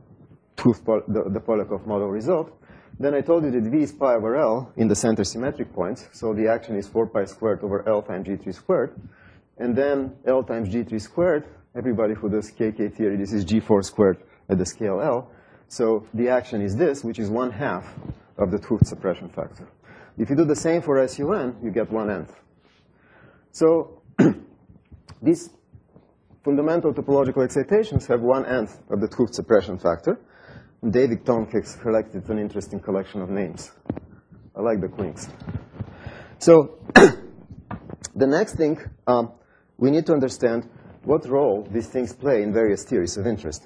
the, the Polakov model result. Then I told you that V is pi over L in the center symmetric points. So the action is four pi squared over L times G three squared. And then L times G three squared, everybody who does K K theory, this is G four squared at the scale L. So the action is this, which is one half of the 't Hooft suppression factor. If you do the same for S U N, you get one nth. So these fundamental topological excitations have one nth of the 't Hooft suppression factor. And David Tomkes collected an interesting collection of names. I like the Quinks. So the next thing, um, we need to understand what role these things play in various theories of interest.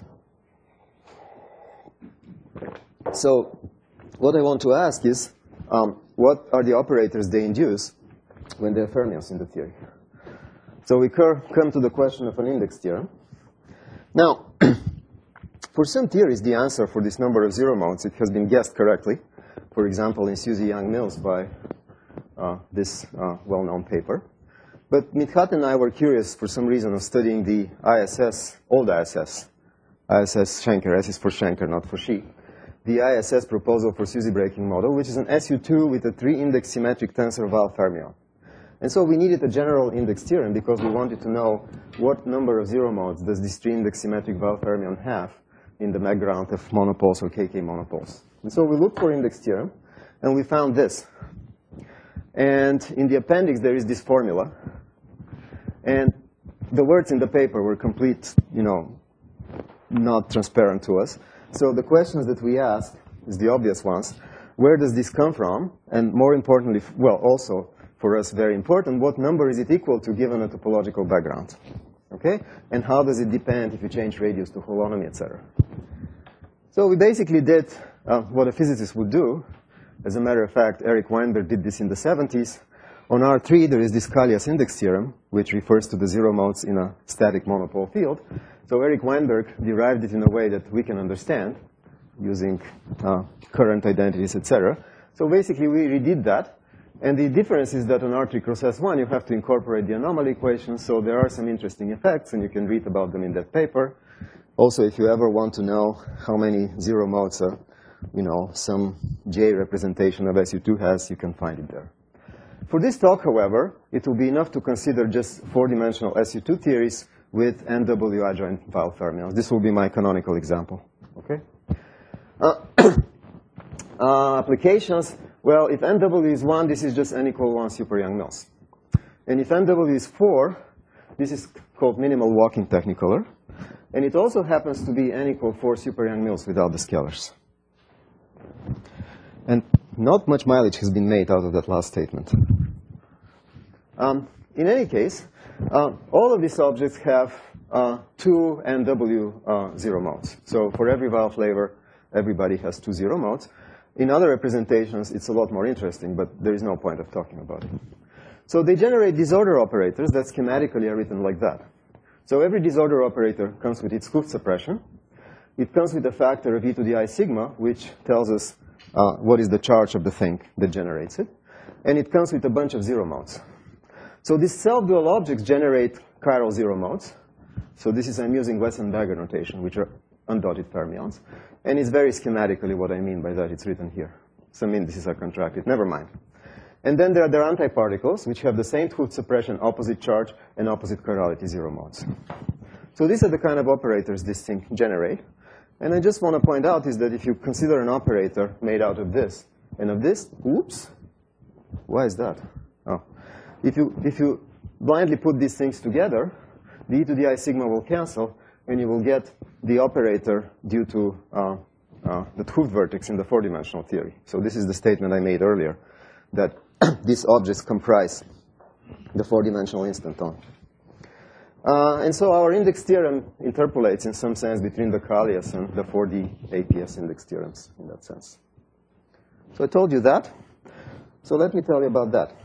So what I want to ask is, um, what are the operators they induce when they are fermions in the theory? So we come to the question of an index theorem. Now, for some theories, the answer for this number of zero modes, it has been guessed correctly. For example, in Susie Young Mills by uh, this uh, well-known paper. But Mithat and I were curious for some reason of studying the I S S, old I S S, I S S Schenker, S is for Schenker, not for she. The I S S proposal for Susie breaking model, which is an S U two with a three-index symmetric tensor Val fermion. And so we needed a general index theorem because we wanted to know what number of zero modes does this three-index symmetric Val fermion have in the background of monopoles or K K monopoles. And so we looked for index theorem, and we found this. And in the appendix, there is this formula. And the words in the paper were complete, you know, not transparent to us. So the questions that we asked is the obvious ones. Where does this come from? And more importantly, well, also for us very important, what number is it equal to given a topological background? Okay? And how does it depend if you change radius to holonomy, et cetera? So we basically did uh, what a physicist would do. As a matter of fact, Eric Weinberg did this in the seventies. On R three, there is this Callias index theorem, which refers to the zero modes in a static monopole field. So Eric Weinberg derived it in a way that we can understand, using uh, current identities, et cetera. So basically, we redid that. And the difference is that on R three cross S one, you have to incorporate the anomaly equation. So there are some interesting effects, and you can read about them in that paper. Also, if you ever want to know how many zero modes uh, you know, some J representation of S U two has, you can find it there. For this talk, however, it will be enough to consider just four-dimensional S U two theories with N W adjoint Val fermions. This will be my canonical example. Okay? Uh, uh, applications, well, if N W is one, this is just N equal one super Young-Mills. And if N W is four, this is called minimal walking technicolor. And it also happens to be N equal four super Young-Mills without the scalars. And not much mileage has been made out of that last statement. Um, in any case, uh, all of these objects have uh, two N W uh, zero modes. So for every Val flavor, everybody has two zero modes. In other representations, it's a lot more interesting, but there is no point of talking about it. So they generate disorder operators that schematically are written like that. So every disorder operator comes with its 't Hooft suppression. It comes with a factor of e to the I sigma, which tells us uh, what is the charge of the thing that generates it. And it comes with a bunch of zero modes. So these self-dual objects generate chiral zero modes. So this is, I'm using Wesson-Bagger notation, which are undotted fermions. And it's very schematically what I mean by that. It's written here. Some indices are contracted. Never mind. And then there are their antiparticles, which have the same 't Hooft suppression, opposite charge, and opposite chirality zero modes. So these are the kind of operators this thing generate. And I just want to point out is that if you consider an operator made out of this and of this, oops, why is that? Oh. If you, if you blindly put these things together, the e to the I sigma will cancel, and you will get the operator due to uh, uh, the 't Hooft vertex in the four-dimensional theory. So this is the statement I made earlier, that these objects comprise the four-dimensional instanton. Uh, and so our index theorem interpolates in some sense between the Callias and the four D A P S index theorems in that sense. So I told you that. So let me tell you about that.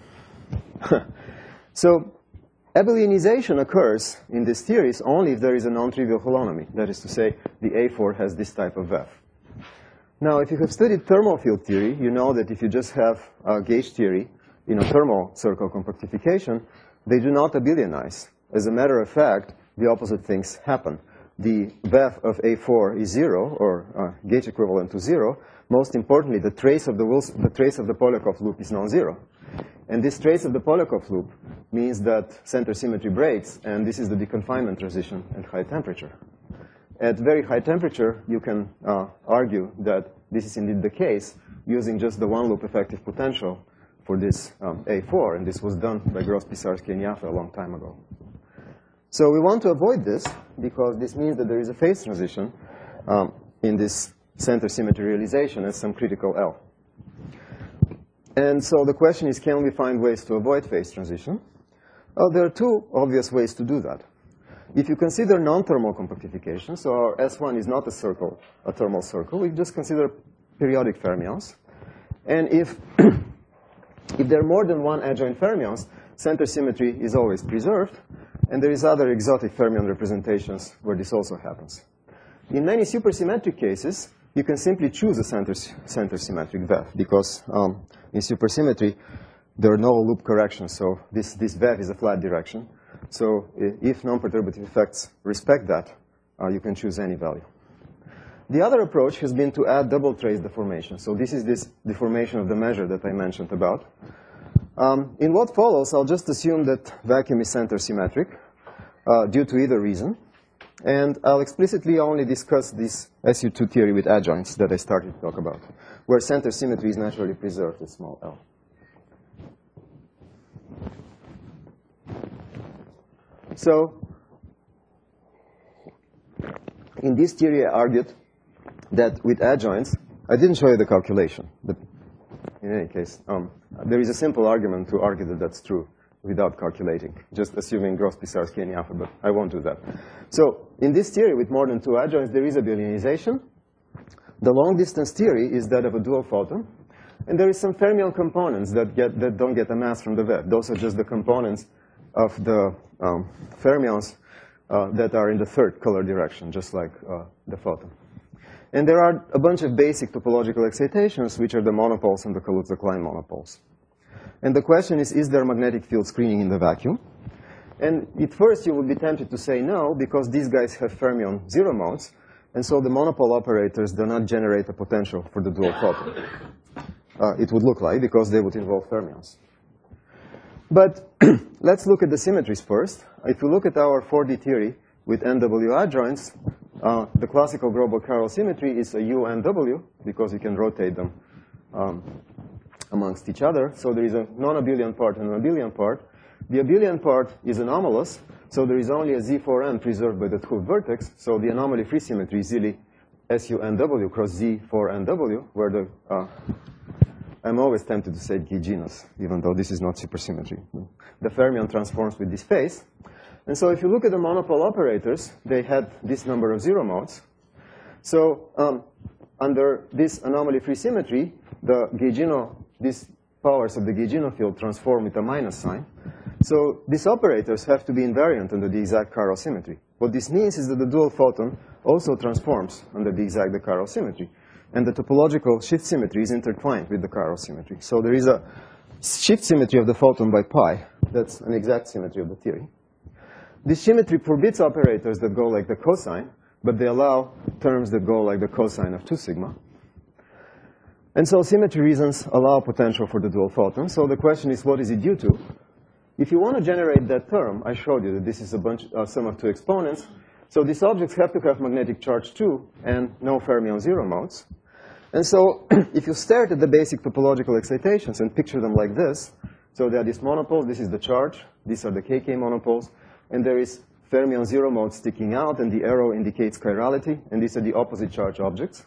So abelianization occurs in these theories only if there is a non-trivial holonomy. That is to say, the A four has this type of F. Now, if you have studied thermal field theory, you know that if you just have a gauge theory in a thermal circle compactification, they do not abelianize. As a matter of fact, the opposite things happen. The V E F of A four is zero, or uh, gauge equivalent to zero. Most importantly, the trace of the, Wilson, the trace of the Polyakov loop is non-zero. And this trace of the Polyakov loop means that center symmetry breaks, and this is the deconfinement transition at high temperature. At very high temperature, you can uh, argue that this is indeed the case using just the one-loop effective potential for this um, A four, and this was done by Gross-Pisarski and Jaffe a long time ago. So we want to avoid this, because this means that there is a phase transition um, in this center symmetry realization at some critical L. And so the question is, can we find ways to avoid phase transition? Well, there are two obvious ways to do that. If you consider non-thermal compactification, so our S one is not a circle, a thermal circle, we just consider periodic fermions. And if, if there are more than one adjoint fermions, center symmetry is always preserved, and there is other exotic fermion representations where this also happens. In many supersymmetric cases, you can simply choose a center, center symmetric V E F, because um, in supersymmetry, there are no loop corrections, so this, this V E F is a flat direction. So if non-perturbative effects respect that, uh, you can choose any value. The other approach has been to add double trace deformation. So this is this deformation of the measure that I mentioned about. Um, in what follows, I'll just assume that vacuum is center symmetric uh, due to either reason. And I'll explicitly only discuss this S U two theory with adjoints that I started to talk about, where center symmetry is naturally preserved at small L. So in this theory, I argued that with adjoints, I didn't show you the calculation, but in any case, um, there is a simple argument to argue that that's true without calculating, just assuming Gross-Pisarski and Jaffe, but I won't do that. So in this theory, with more than two adjoints, there is a Billionization. The long-distance theory is that of a dual photon, and there is some fermion components that, get, that don't get a mass from the V E F. Those are just the components of the um, fermions uh, that are in the third color direction, just like uh, the photon. And there are a bunch of basic topological excitations, which are the monopoles and the Kaluza-Klein monopoles. And the question is, is there magnetic field screening in the vacuum? And at first, you would be tempted to say no, because these guys have fermion zero modes, and so the monopole operators do not generate a potential for the dual photon. Uh, it would look like, because they would involve fermions. But let's look at the symmetries first. If you look at our four D theory with N W adjoints, uh, the classical Grobel-Carroll symmetry is a U N W, because you can rotate them um, amongst each other. So there is a non-abelian part and an abelian part. The abelian part is anomalous, so there is only a Z four N preserved by the 't Hooft vertex. So the anomaly-free symmetry is really S U N W cross Z four N W, where the uh, I'm always tempted to say G genus, even though this is not supersymmetry. The fermion transforms with this phase. And so if you look at the monopole operators, they had this number of zero modes. So um, under this anomaly-free symmetry, the Gaugino, these powers of the Gaugino field transform with a minus sign. So these operators have to be invariant under the exact Carroll symmetry. What this means is that the dual photon also transforms under the exact de Carroll symmetry. And the topological shift symmetry is intertwined with the Carroll symmetry. So there is a shift symmetry of the photon by pi. That's an exact symmetry of the theory. This symmetry forbids operators that go like the cosine, but they allow terms that go like the cosine of two sigma. And so symmetry reasons allow potential for the dual photon. So the question is, what is it due to? If you want to generate that term, I showed you that this is a bunch, uh, sum of two exponents. So these objects have to have magnetic charge two and no fermion zero modes. And so if you stare at the basic topological excitations and picture them like this, so there are these monopoles, this is the charge, these are the K K monopoles, and there is fermion zero mode sticking out, and the arrow indicates chirality, and these are the opposite charge objects.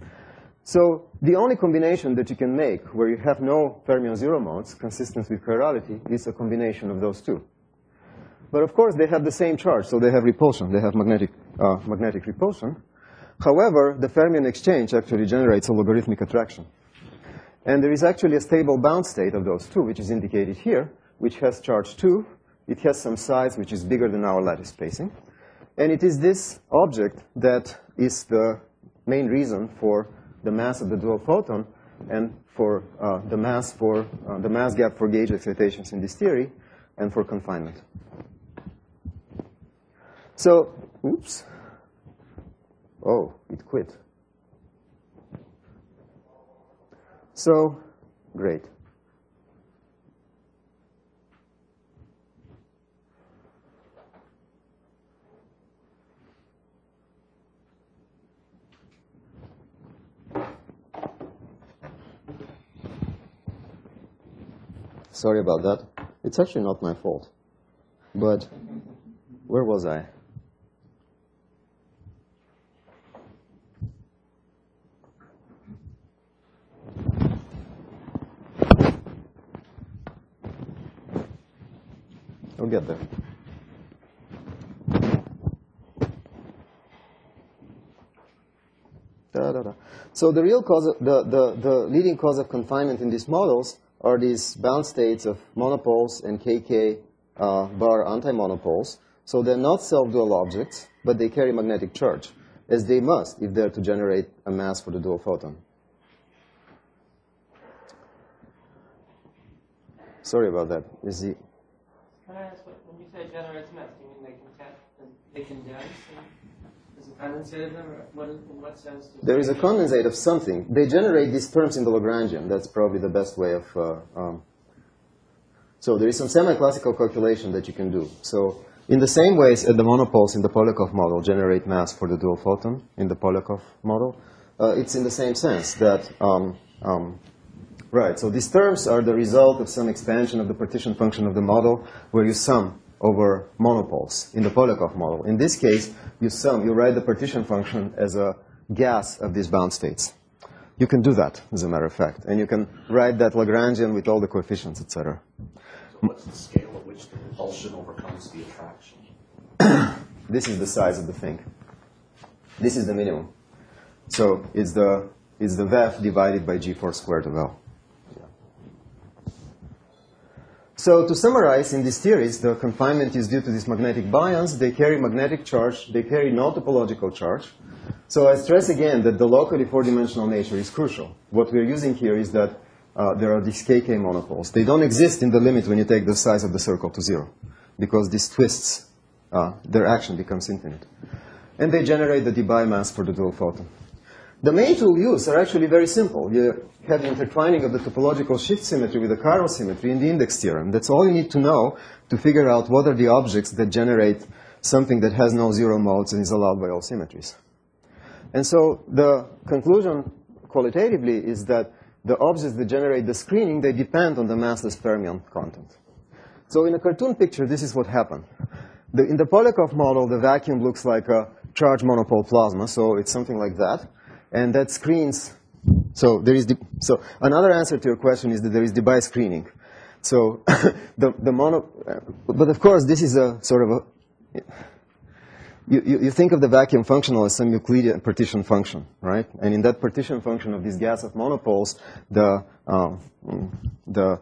So the only combination that you can make where you have no fermion zero modes consistent with chirality is a combination of those two. But of course, they have the same charge, so they have repulsion. They have magnetic, uh, magnetic repulsion. However, the fermion exchange actually generates a logarithmic attraction. And there is actually a stable bound state of those two, which is indicated here, which has charge two. It has some size which is bigger than our lattice spacing. And it is this object that is the main reason for the mass of the dual photon and for uh, the mass for uh, the mass gap for gauge excitations in this theory and for confinement. So, oops. Oh, it quit. So, great. Sorry about that. It's actually not my fault. But where was I? I'll get there. Da, da, da. So the real cause of, the, the, the leading cause of confinement in these models are these bound states of monopoles and K K uh, bar antimonopoles. So they're not self-dual objects, but they carry magnetic charge, as they must if they're to generate a mass for the dual photon. Sorry about that. Is the Can I ask, what, when you say generates mass, do you mean they can, they condense? Is it condensate of them, or what, in what sense? Does There is a condensate of something. They generate these terms in the Lagrangian. That's probably the best way of... Uh, um, so there is some semi-classical calculation that you can do. So in the same ways as the monopoles in the Polyakov model generate mass for the dual photon in the Polyakov model, uh, it's in the same sense that... Um, um, right, so these terms are the result of some expansion of the partition function of the model where you sum over monopoles in the Polyakov model. In this case, you sum, you write the partition function as a gas of these bound states. You can do that, as a matter of fact. And you can write that Lagrangian with all the coefficients, et cetera. So what's the scale at which the repulsion overcomes the attraction? This is the size of the thing. This is the minimum. So it's the, it's the V E F divided by G four squared of L. So to summarize, in these theories, the confinement is due to these magnetic bionds. They carry magnetic charge. They carry no topological charge. So I stress again that the locally four-dimensional nature is crucial. What we're using here is that uh, there are these K K monopoles. They don't exist in the limit when you take the size of the circle to zero, because these twists, uh, their action becomes infinite. And they generate the Debye mass for the dual photon. The main tool used are actually very simple. You have the intertwining of the topological shift symmetry with the chiral symmetry in the index theorem. That's all you need to know to figure out what are the objects that generate something that has no zero modes and is allowed by all symmetries. And so the conclusion qualitatively is that the objects that generate the screening, they depend on the massless fermion content. So in a cartoon picture, this is what happened. The, in the Polyakov model, the vacuum looks like a charged monopole plasma, so it's something like that. And that screens, so there is, the, so another answer to your question is that there is Debye screening. So the, the mono, but of course this is a sort of a, you, you, you think of the vacuum functional as some Euclidean partition function, right? And in that partition function of this gas of monopoles, the, um, the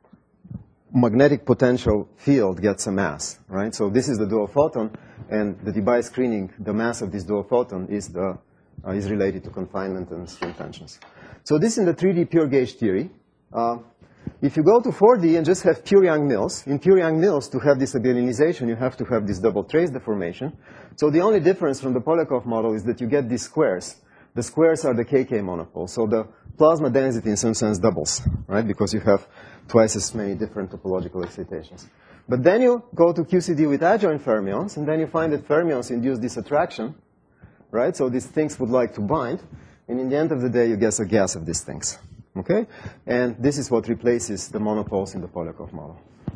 magnetic potential field gets a mass, right? So this is the dual photon, and the Debye screening, the mass of this dual photon is the Uh, is related to confinement and string tensions. So this in the three D pure gauge theory. Uh, if you go to four D and just have pure Young-Mills, in pure Young-Mills, to have this abelianization, you have to have this double trace deformation. So the only difference from the Polyakov model is that you get these squares. The squares are the K K monopoles. So the plasma density, in some sense, doubles, right? Because you have twice as many different topological excitations. But then you go to Q C D with adjoint fermions, and then you find that fermions induce this attraction, right? So these things would like to bind, and in the end of the day, you get a gas of these things, okay? And this is what replaces the monopoles in the Polyakov model.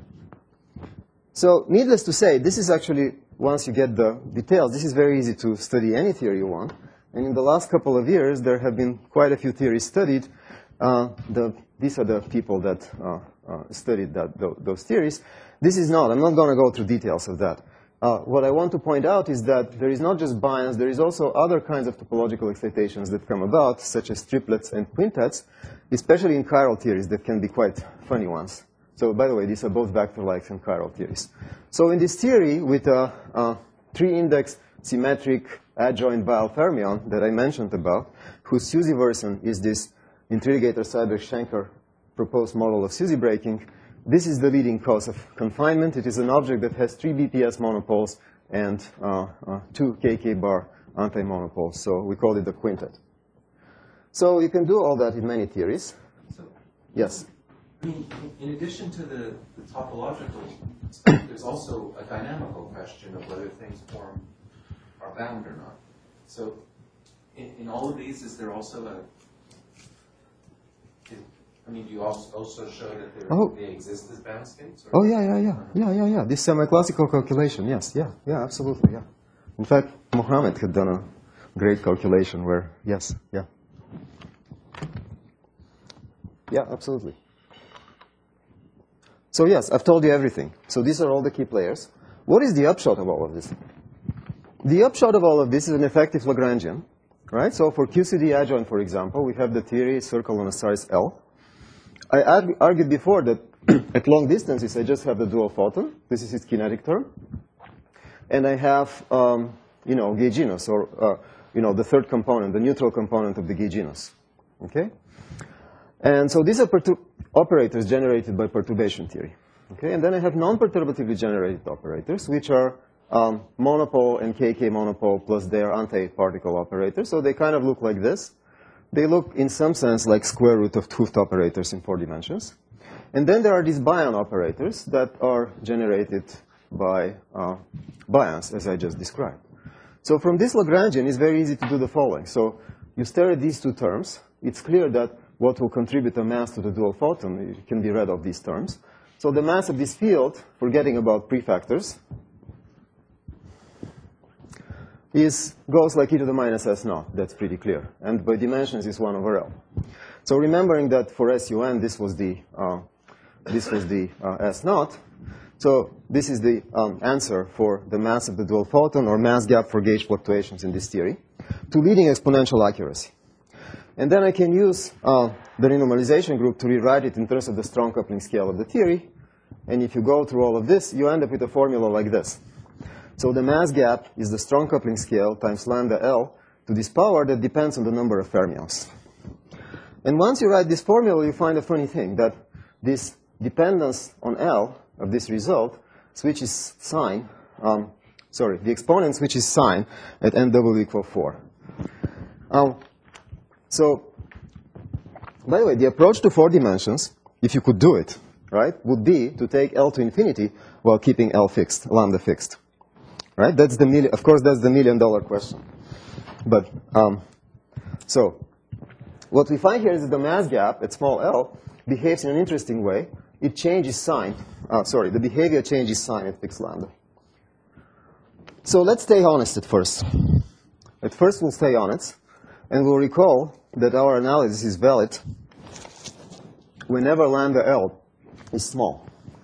So needless to say, this is actually, once you get the details, this is very easy to study any theory you want. And in the last couple of years, there have been quite a few theories studied. Uh, the, these are the people that uh, uh, studied that, th those theories. This is not, I'm not going to go through details of that. Uh, what I want to point out is that there is not just bionds, there is also other kinds of topological excitations that come about, such as triplets and quintets, especially in chiral theories that can be quite funny ones. So, by the way, these are both vector-likes and chiral theories. So in this theory, with a, a three-index symmetric adjoint Weyl fermion that I mentioned above, whose SUSY version is this Intrigator-Seiberg-Schenker proposed model of SUSY breaking, this is the leading cause of confinement. It is an object that has three B P S monopoles and uh, uh, two K K bar antimonopoles. So we call it the quintet. So you can do all that in many theories. So, yes? I mean, in addition to the, the topological stuff, there's also a dynamical question of whether things form are bound or not. So in, in all of these, is there also a, is, I mean, do you also also show that they're- Oh. they exist as bound states? Or? Oh, yeah, yeah, yeah, yeah, yeah, yeah. This semi-classical calculation, yes, yeah, yeah, absolutely, yeah. In fact, Mohammed had done a great calculation where, yes, yeah. Yeah, absolutely. So yes, I've told you everything. So these are all the key players. What is the upshot of all of this? The upshot of all of this is an effective Lagrangian, right? So for Q C D adjoint, for example, we have the theory circle on a size L. I arg argued before that at long distances, I just have the dual photon. This is its kinetic term. And I have, um, you know, gauge genus, or, uh, you know, the third component, the neutral component of the gauge genus. Okay? And so these are operators generated by perturbation theory. Okay? And then I have non-perturbatively generated operators, which are um, monopole and K K monopole plus their anti-particle operators. So they kind of look like this. They look, in some sense, like square root of 't Hooft operators in four dimensions. And then there are these Bion operators that are generated by uh, Bions, as I just described. So from this Lagrangian, it's very easy to do the following. So you stare at these two terms. It's clear that what will contribute a mass to the dual photon can be read of these terms. So the mass of this field, forgetting about prefactors, is goes like e to the minus s naught. That's pretty clear. And by dimensions, is one over L. So remembering that for S U N, this was the, uh, this was the uh, S naught. So this is the um, answer for the mass of the dual photon, or mass gap for gauge fluctuations in this theory, to leading exponential accuracy. And then I can use uh, the renormalization group to rewrite it in terms of the strong coupling scale of the theory. And if you go through all of this, you end up with a formula like this. So the mass gap is the strong coupling scale times lambda L to this power that depends on the number of fermions. And once you write this formula, you find a funny thing, that this dependence on L of this result switches sign, um, sorry, the exponent switches sign at n w equal four. Um, so, by the way, the approach to four dimensions, if you could do it, right, would be to take L to infinity while keeping L fixed, lambda fixed. Right? That's the million, of course, that's the million dollar question. But, um, so, what we find here is that the mass gap at small l behaves in an interesting way. It changes sign. Uh, sorry, the behavior changes sign at fixed lambda. So let's stay honest at first. At first, we'll stay honest, and we'll recall that our analysis is valid whenever lambda L is small.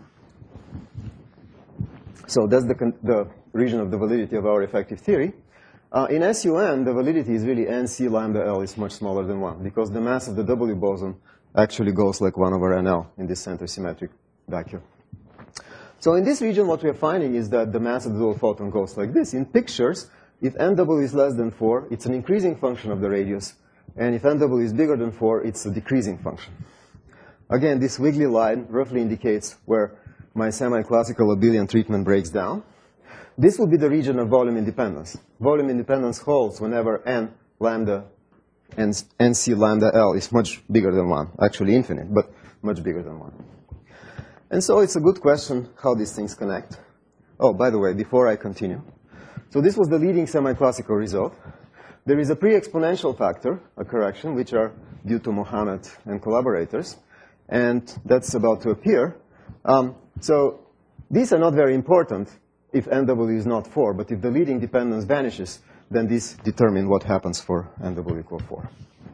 So that's the, the region of the validity of our effective theory. Uh, in S U N, the validity is really N C lambda L is much smaller than one, because the mass of the W boson actually goes like one over N L in this center symmetric vacuum. So in this region, what we're finding is that the mass of the dual photon goes like this. In pictures, if N W is less than four, it's an increasing function of the radius. And if N W is bigger than four, it's a decreasing function. Again, this wiggly line roughly indicates where my semi-classical abelian treatment breaks down. This will be the region of volume independence. Volume independence holds whenever n lambda and nc lambda L is much bigger than one. Actually infinite, but much bigger than one. And so it's a good question how these things connect. Oh, by the way, before I continue. So this was the leading semi-classical result. There is a pre-exponential factor, a correction, which are due to Mohammed and collaborators. And that's about to appear. Um, so these are not very important if N W is not four, but if the leading dependence vanishes, then these determine what happens for N W equal four.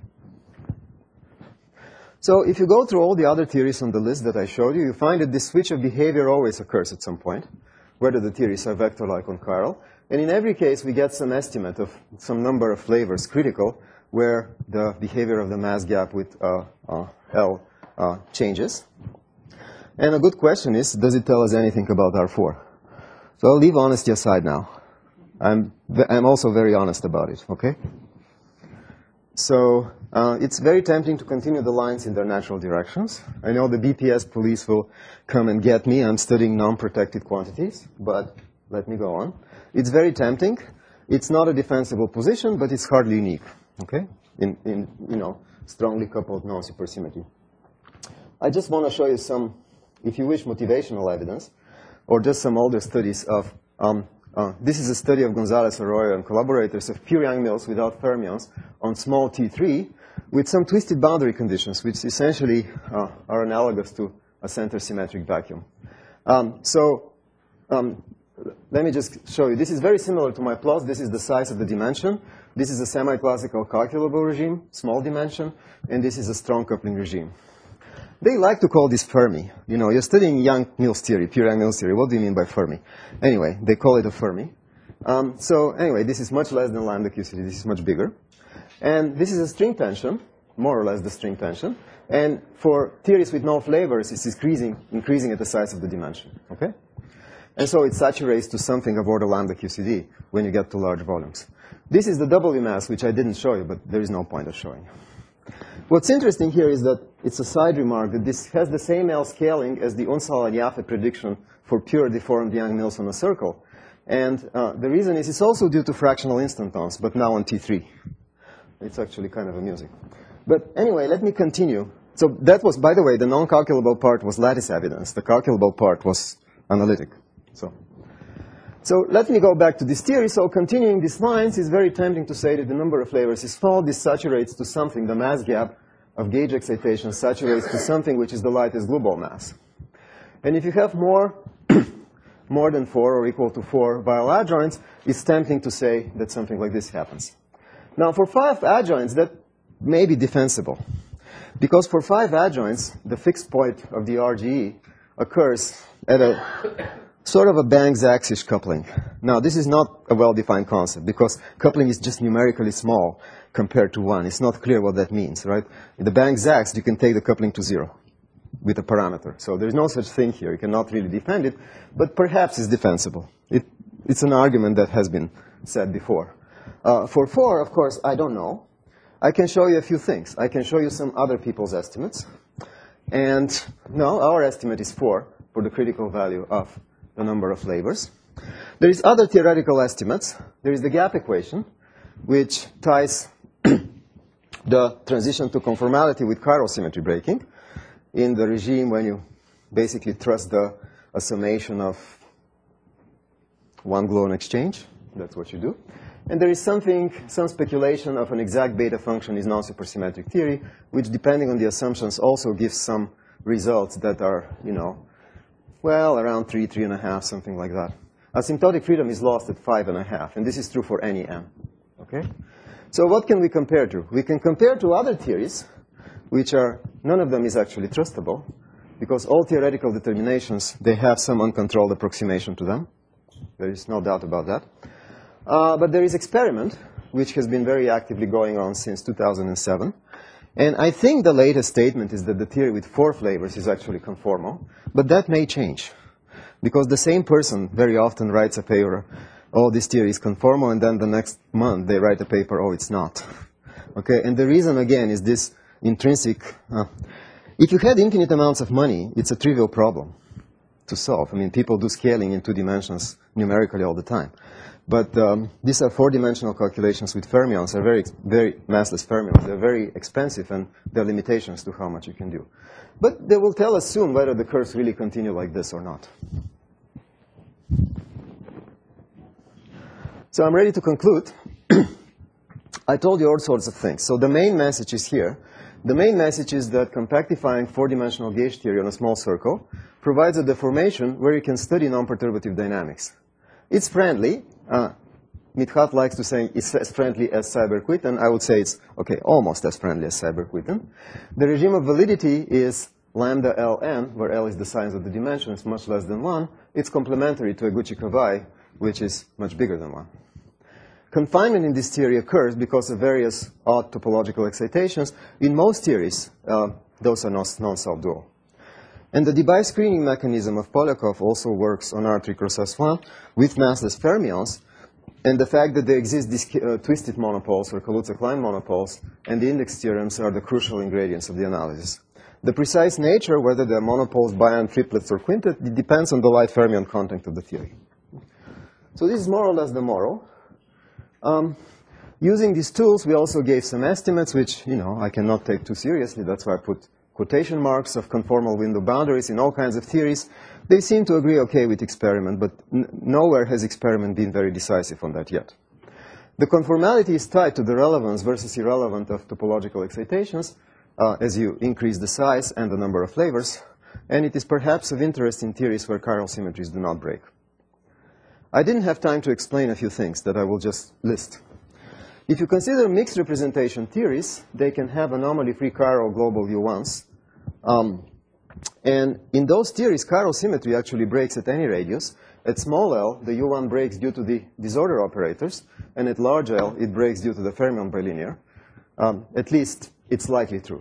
So if you go through all the other theories on the list that I showed you, you find that this switch of behavior always occurs at some point, whether the theories are vector-like or chiral. And in every case, we get some estimate of some number of flavors critical, where the behavior of the mass gap with uh, uh, L uh, changes. And a good question is, does it tell us anything about R four? So I'll leave honesty aside now. I'm, I'm also very honest about it, okay? So uh, it's very tempting to continue the lines in their natural directions. I know the B P S police will come and get me. I'm studying non-protected quantities, but let me go on. It's very tempting. It's not a defensible position, but it's hardly unique, okay? In, in you know, strongly coupled non-supersymmetry. I just want to show you some, if you wish, motivational evidence, or just some older studies of, um, uh, this is a study of Gonzalez Arroyo and collaborators of pure Young mills without fermions on small T three, with some twisted boundary conditions, which essentially uh, are analogous to a center symmetric vacuum. Um, so um, let me just show you. This is very similar to my plots. This is the size of the dimension. This is a semi-classical calculable regime, small dimension, and this is a strong coupling regime. They like to call this Fermi. You know, you're studying Young-Mills theory, pure Young-Mills theory. What do you mean by Fermi? Anyway, they call it a Fermi. Um, so anyway, this is much less than lambda Q C D. This is much bigger. And this is a string tension, more or less the string tension. And for theories with no flavors, it's increasing, increasing at the size of the dimension. Okay? And so it saturates to something of order lambda Q C D when you get to large volumes. This is the W mass, which I didn't show you, but there is no point of showing. What's interesting here is that it's a side remark that this has the same L scaling as the Unsal and Jaffe prediction for pure deformed Young-Mills on a circle. And uh, the reason is it's also due to fractional instantons, but now on T three. It's actually kind of amusing. But anyway, let me continue. So that was, by the way, the non-calculable part was lattice evidence. The calculable part was analytic. So, so let me go back to this theory. So continuing these lines, it's very tempting to say that the number of flavors is small. This saturates to something. The mass gap of gauge excitation saturates to something which is the lightest glue ball mass. And if you have more, more than four or equal to four vial adjoints, it's tempting to say that something like this happens. Now, for five adjoints, that may be defensible. Because for five adjoints, the fixed point of the R G E occurs at a sort of a Banks-Zaks-ish coupling. Now, this is not a well-defined concept, because coupling is just numerically small compared to one. It's not clear what that means, right? In the Banks-Zaks, you can take the coupling to zero with a parameter. So there's no such thing here. You cannot really defend it, but perhaps it's defensible. It, it's an argument that has been said before. Uh, for four, of course, I don't know. I can show you a few things. I can show you some other people's estimates. And no, our estimate is four for the critical value of the number of flavors. There is other theoretical estimates. There is the gap equation, which ties the transition to conformality with chiral symmetry breaking in the regime when you basically trust the a summation of one gluon exchange. That's what you do. And there is something, some speculation of an exact beta function is non-supersymmetric theory, which, depending on the assumptions, also gives some results that are, you know, well, around three, three and a half, something like that. Asymptotic freedom is lost at five and a half, and this is true for any m. Okay? So what can we compare to? We can compare to other theories, which are, none of them is actually trustable, because all theoretical determinations, they have some uncontrolled approximation to them. There is no doubt about that. Uh, but there is experiment, which has been very actively going on since two thousand seven. And I think the latest statement is that the theory with four flavors is actually conformal. But that may change. Because the same person very often writes a paper, oh, this theory is conformal, and then the next month they write a paper, oh, it's not. Okay, and the reason, again, is this intrinsic... Uh, if you had infinite amounts of money, it's a trivial problem to solve. I mean, people do scaling in two dimensions numerically all the time. But um, these are four-dimensional calculations with fermions. They're very, very massless fermions. They're very expensive, and there are limitations to how much you can do. But they will tell us soon whether the curves really continue like this or not. So I'm ready to conclude. I told you all sorts of things. So the main message is here. The main message is that compactifying four-dimensional gauge theory on a small circle provides a deformation where you can study non-perturbative dynamics. It's friendly. Uh, Mithat likes to say it's as friendly as Seiberg-Witten. I would say it's, okay, almost as friendly as Seiberg-Witten. The regime of validity is lambda Ln, where L is the size of the dimensions, much less than one. It's complementary to Eguchi-Kawai, which is much bigger than one. Confinement in this theory occurs because of various odd topological excitations. In most theories, uh, those are non-self-dual. And the Debye screening mechanism of Polyakov also works on R three cross S one with massless fermions. And the fact that there exist these uh, twisted monopoles or Kaluza-Klein monopoles and the index theorems are the crucial ingredients of the analysis. The precise nature, whether they're monopoles, bion, triplets, or quintet, it depends on the light fermion content of the theory. So this is more or less the moral. Um, using these tools, we also gave some estimates, which, you know, I cannot take too seriously. That's why I put quotation marks of conformal window boundaries in all kinds of theories. They seem to agree okay with experiment, but n nowhere has experiment been very decisive on that yet. The conformality is tied to the relevance versus irrelevance of topological excitations uh, as you increase the size and the number of flavors, and it is perhaps of interest in theories where chiral symmetries do not break. I didn't have time to explain a few things that I will just list. If you consider mixed representation theories, they can have anomaly-free chiral global U ones. Um, and in those theories, chiral symmetry actually breaks at any radius. At small l, the U one breaks due to the disorder operators, and at large L, it breaks due to the fermion bilinear. Um, at least, it's likely true.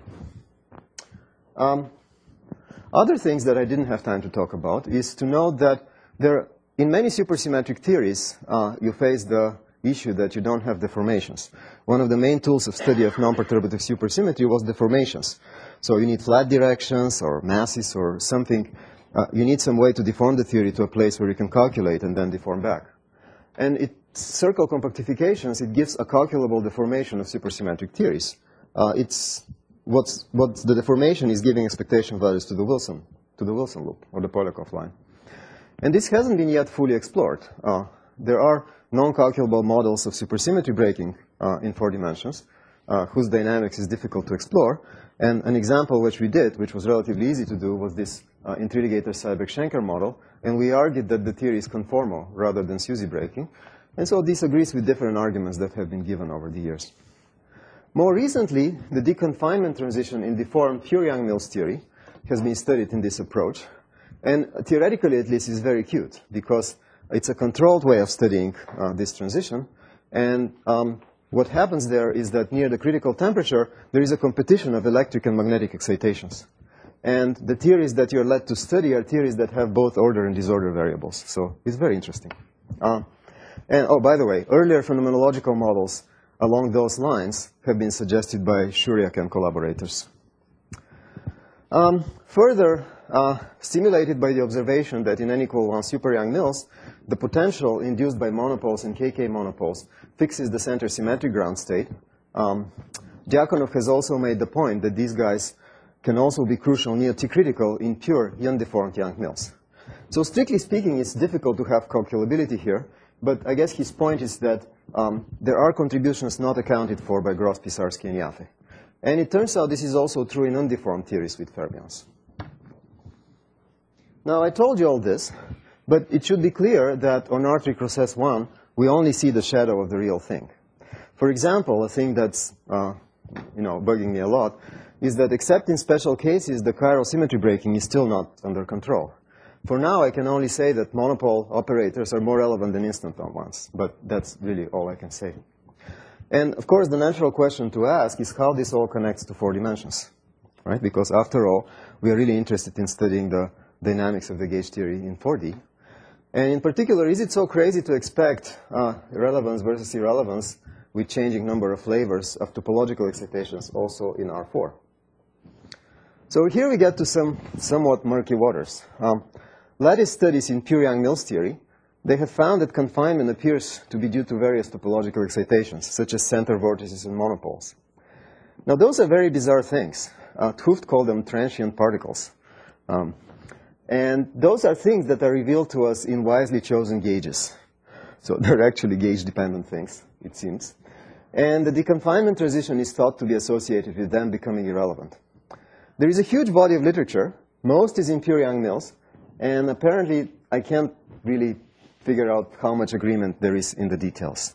Um, other things that I didn't have time to talk about is to note that there, in many supersymmetric theories, uh, you face the issue that you don't have deformations. One of the main tools of study of non-perturbative supersymmetry was deformations. So you need flat directions or masses or something. Uh, you need some way to deform the theory to a place where you can calculate and then deform back. And it circle compactifications, it gives a calculable deformation of supersymmetric theories. Uh, it's what's, what's the deformation is giving expectation values to the Wilson, to the Wilson loop or the Polyakov line. And this hasn't been yet fully explored. Uh, there are non-calculable models of supersymmetry breaking uh, in four dimensions, uh, whose dynamics is difficult to explore. And an example which we did, which was relatively easy to do, was this uh, Intridigator-Seiberg-Schenker model. And we argued that the theory is conformal rather than SUSY breaking. And so this agrees with different arguments that have been given over the years. More recently, the deconfinement transition in deformed pure Yang-Mills theory has been studied in this approach. And theoretically, at least, is very cute, because it's a controlled way of studying uh, this transition. And um, what happens there is that near the critical temperature, there is a competition of electric and magnetic excitations. And the theories that you're led to study are theories that have both order and disorder variables. So it's very interesting. Uh, and, oh, by the way, earlier phenomenological models along those lines have been suggested by Shuriak and collaborators. Um, further, uh, stimulated by the observation that in n equal one super Yang-Mills, the potential induced by monopoles and K K monopoles fixes the center symmetric ground state. Um, Diakonov has also made the point that these guys can also be crucial near T-critical in pure undeformed Yang-Mills. So strictly speaking, it's difficult to have calculability here, but I guess his point is that um, there are contributions not accounted for by Gross, Pisarsky, and Jaffe. And it turns out this is also true in undeformed theories with fermions. Now, I told you all this, but it should be clear that on R three cross S one, we only see the shadow of the real thing. For example, a thing that's uh, you know, bugging me a lot is that except in special cases, the chiral symmetry breaking is still not under control. For now, I can only say that monopole operators are more relevant than instanton ones, but that's really all I can say. And of course, the natural question to ask is how this all connects to four dimensions, right? Because after all, we are really interested in studying the dynamics of the gauge theory in four D. And in particular, is it so crazy to expect uh, irrelevance versus irrelevance with changing number of flavors of topological excitations also in R four? So here we get to some somewhat murky waters. Um, lattice studies in pure Yang-Mills theory, they have found that confinement appears to be due to various topological excitations, such as center vortices and monopoles. Now, those are very bizarre things. Uh, 't Hooft called them transient particles. Um, and those are things that are revealed to us in wisely chosen gauges. So they're actually gauge-dependent things, it seems. And the deconfinement transition is thought to be associated with them becoming irrelevant. There is a huge body of literature. Most is in pure Yang-Mills. And apparently, I can't really figure out how much agreement there is in the details.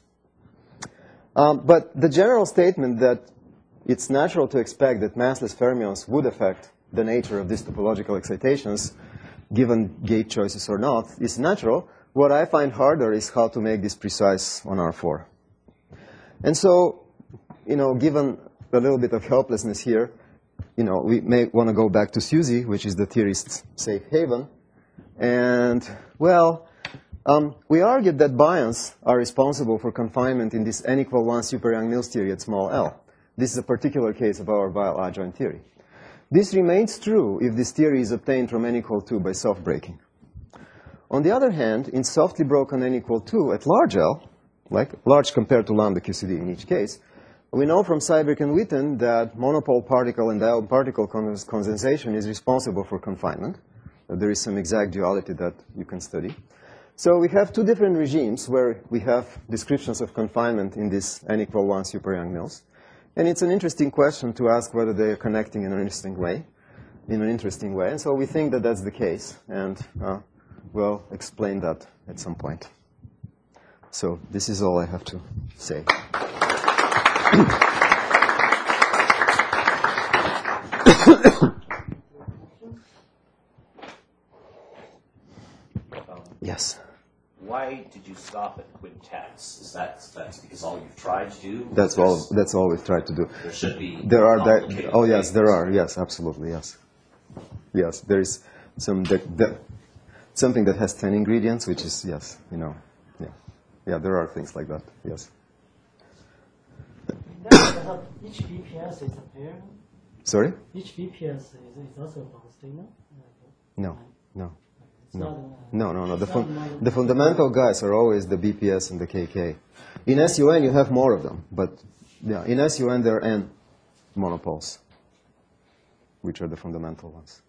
Um, but the general statement that it's natural to expect that massless fermions would affect the nature of these topological excitations, given gauge choices or not, is natural. What I find harder is how to make this precise on R four. And so, you know, given a little bit of helplessness here, you know, we may want to go back to SUSY, which is the theorist's safe haven. And, well, um, we argued that Bayans are responsible for confinement in this n equal one super Yang-Mills theory at small l. This is a particular case of our Weyl adjoint theory. This remains true if this theory is obtained from n equal two by soft breaking. On the other hand, in softly broken n equal two at large L, like large compared to lambda Q C D in each case, we know from Seiberg and Witten that monopole particle and diode particle condensation is responsible for confinement. There is some exact duality that you can study. So we have two different regimes where we have descriptions of confinement in this n equal one super Yang-Mills. And it's an interesting question to ask whether they are connecting in an interesting way, in an interesting way. And so we think that that's the case. And uh, we'll explain that at some point. So this is all I have to say. Yes. Why did you stop at quintets? Is that that's because all you've tried to do? That's all. That's all we've tried to do. There should be. There are. That, complicated oh yes, there things. are. Yes, absolutely. Yes. Yes, there is some that, that, something that has ten ingredients, which is yes, you know, yeah, yeah. There are things like that. Yes. Each V P S is a pair. Sorry? Each V P S is, is also a bound statement. No, no. It's No. not a, No, no, no. The, it's fun- not a- the fundamental guys are always the B P S and the K K. In S U N, you have more of them, but yeah, in S U N there are N monopoles, which are the fundamental ones.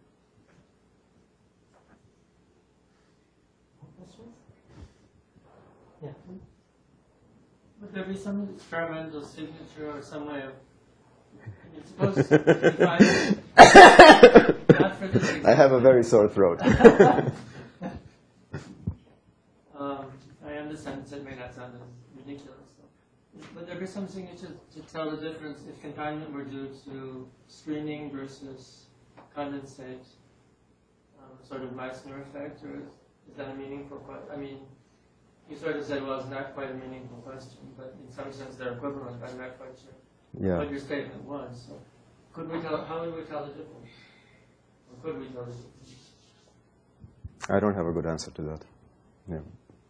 Questions? Yeah. Would there be some experimental signature or some way of it's supposed to define not for this I have a very sore throat. um, I understand it may not sound as ridiculous. So. Would there be some signature to tell the difference if confinement were due to screening versus condensate, um, sort of Meissner effect, or is, is that a meaningful question? I mean, you sort of said, well, it's not quite a meaningful question, but in some sense they're equivalent. I'm not quite sure Yeah. what your statement was. So, could we tell? How would we tell the difference? Or could we tell the difference? I don't have a good answer to that. Yeah.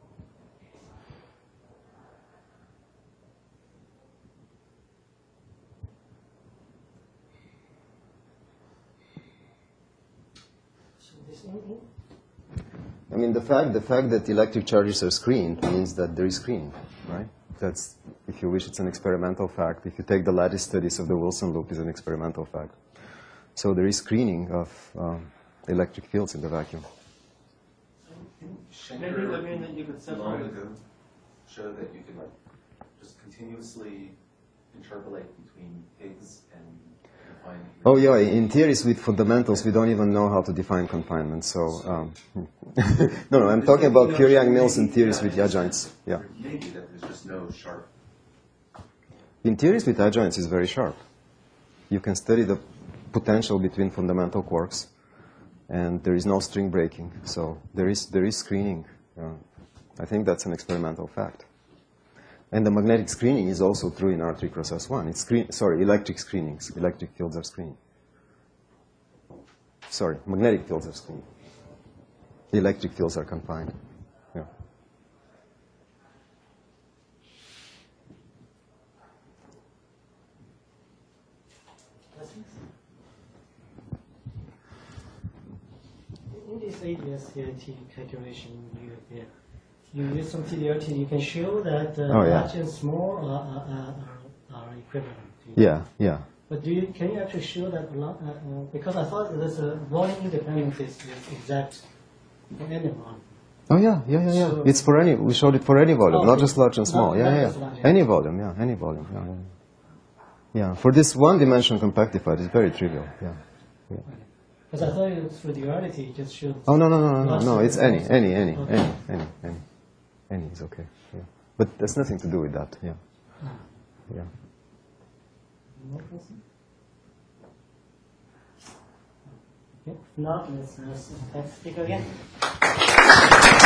So this in- I mean, the fact the fact that electric charges are screened means that there is screening, right? That's, if you wish, it's an experimental fact. If you take the lattice studies of the Wilson loop, it's an experimental fact. So there is screening of um, electric fields in the vacuum. Maybe it would mean that you could long separate. ago showed that you could like just continuously interpolate between pigs and confinement. Oh yeah, in theories with fundamentals, we don't even know how to define confinement. So um, no, no, I'm talking about pure Yang-Mills in theories with adjoints. Yeah. Maybe that there's just no sharp. In theories with adjoints is very sharp. You can study the potential between fundamental quarks, and there is no string breaking. So there is there is screening. Uh, I think that's an experimental fact. And the magnetic screening is also true in R three cross S one. It's screen, sorry, electric screenings. Electric fields are screened. Sorry, magnetic fields are screened. The electric fields are confined. Yeah. Questions? In this A D S C I T calculation, you, yeah, you use some T D R T. You can show that uh, Oh, yeah. large and small are, are, are, are equivalent. Yeah, yeah. But do you, can you actually show that a lot? Uh, uh, because I thought that this uh, volume independence is, is exact for any one. Oh yeah, yeah, yeah, yeah. So- It's for any. We showed it for any volume, Oh, not okay. just large and small. Not- yeah, not yeah, just large, yeah. yeah. Any volume, yeah, any volume. Yeah, yeah. Yeah. For this one-dimension compactified, it's very trivial. Yeah. Yeah. Because I thought it was for duality, it just showed. Oh no, no, no, no, no, large no. It's any, and any, any, Okay. any, any, any, any is okay. Yeah. But there's nothing to do with that. Yeah. Ah. Yeah. More question? Okay. If not, let's, let's, let's speak again.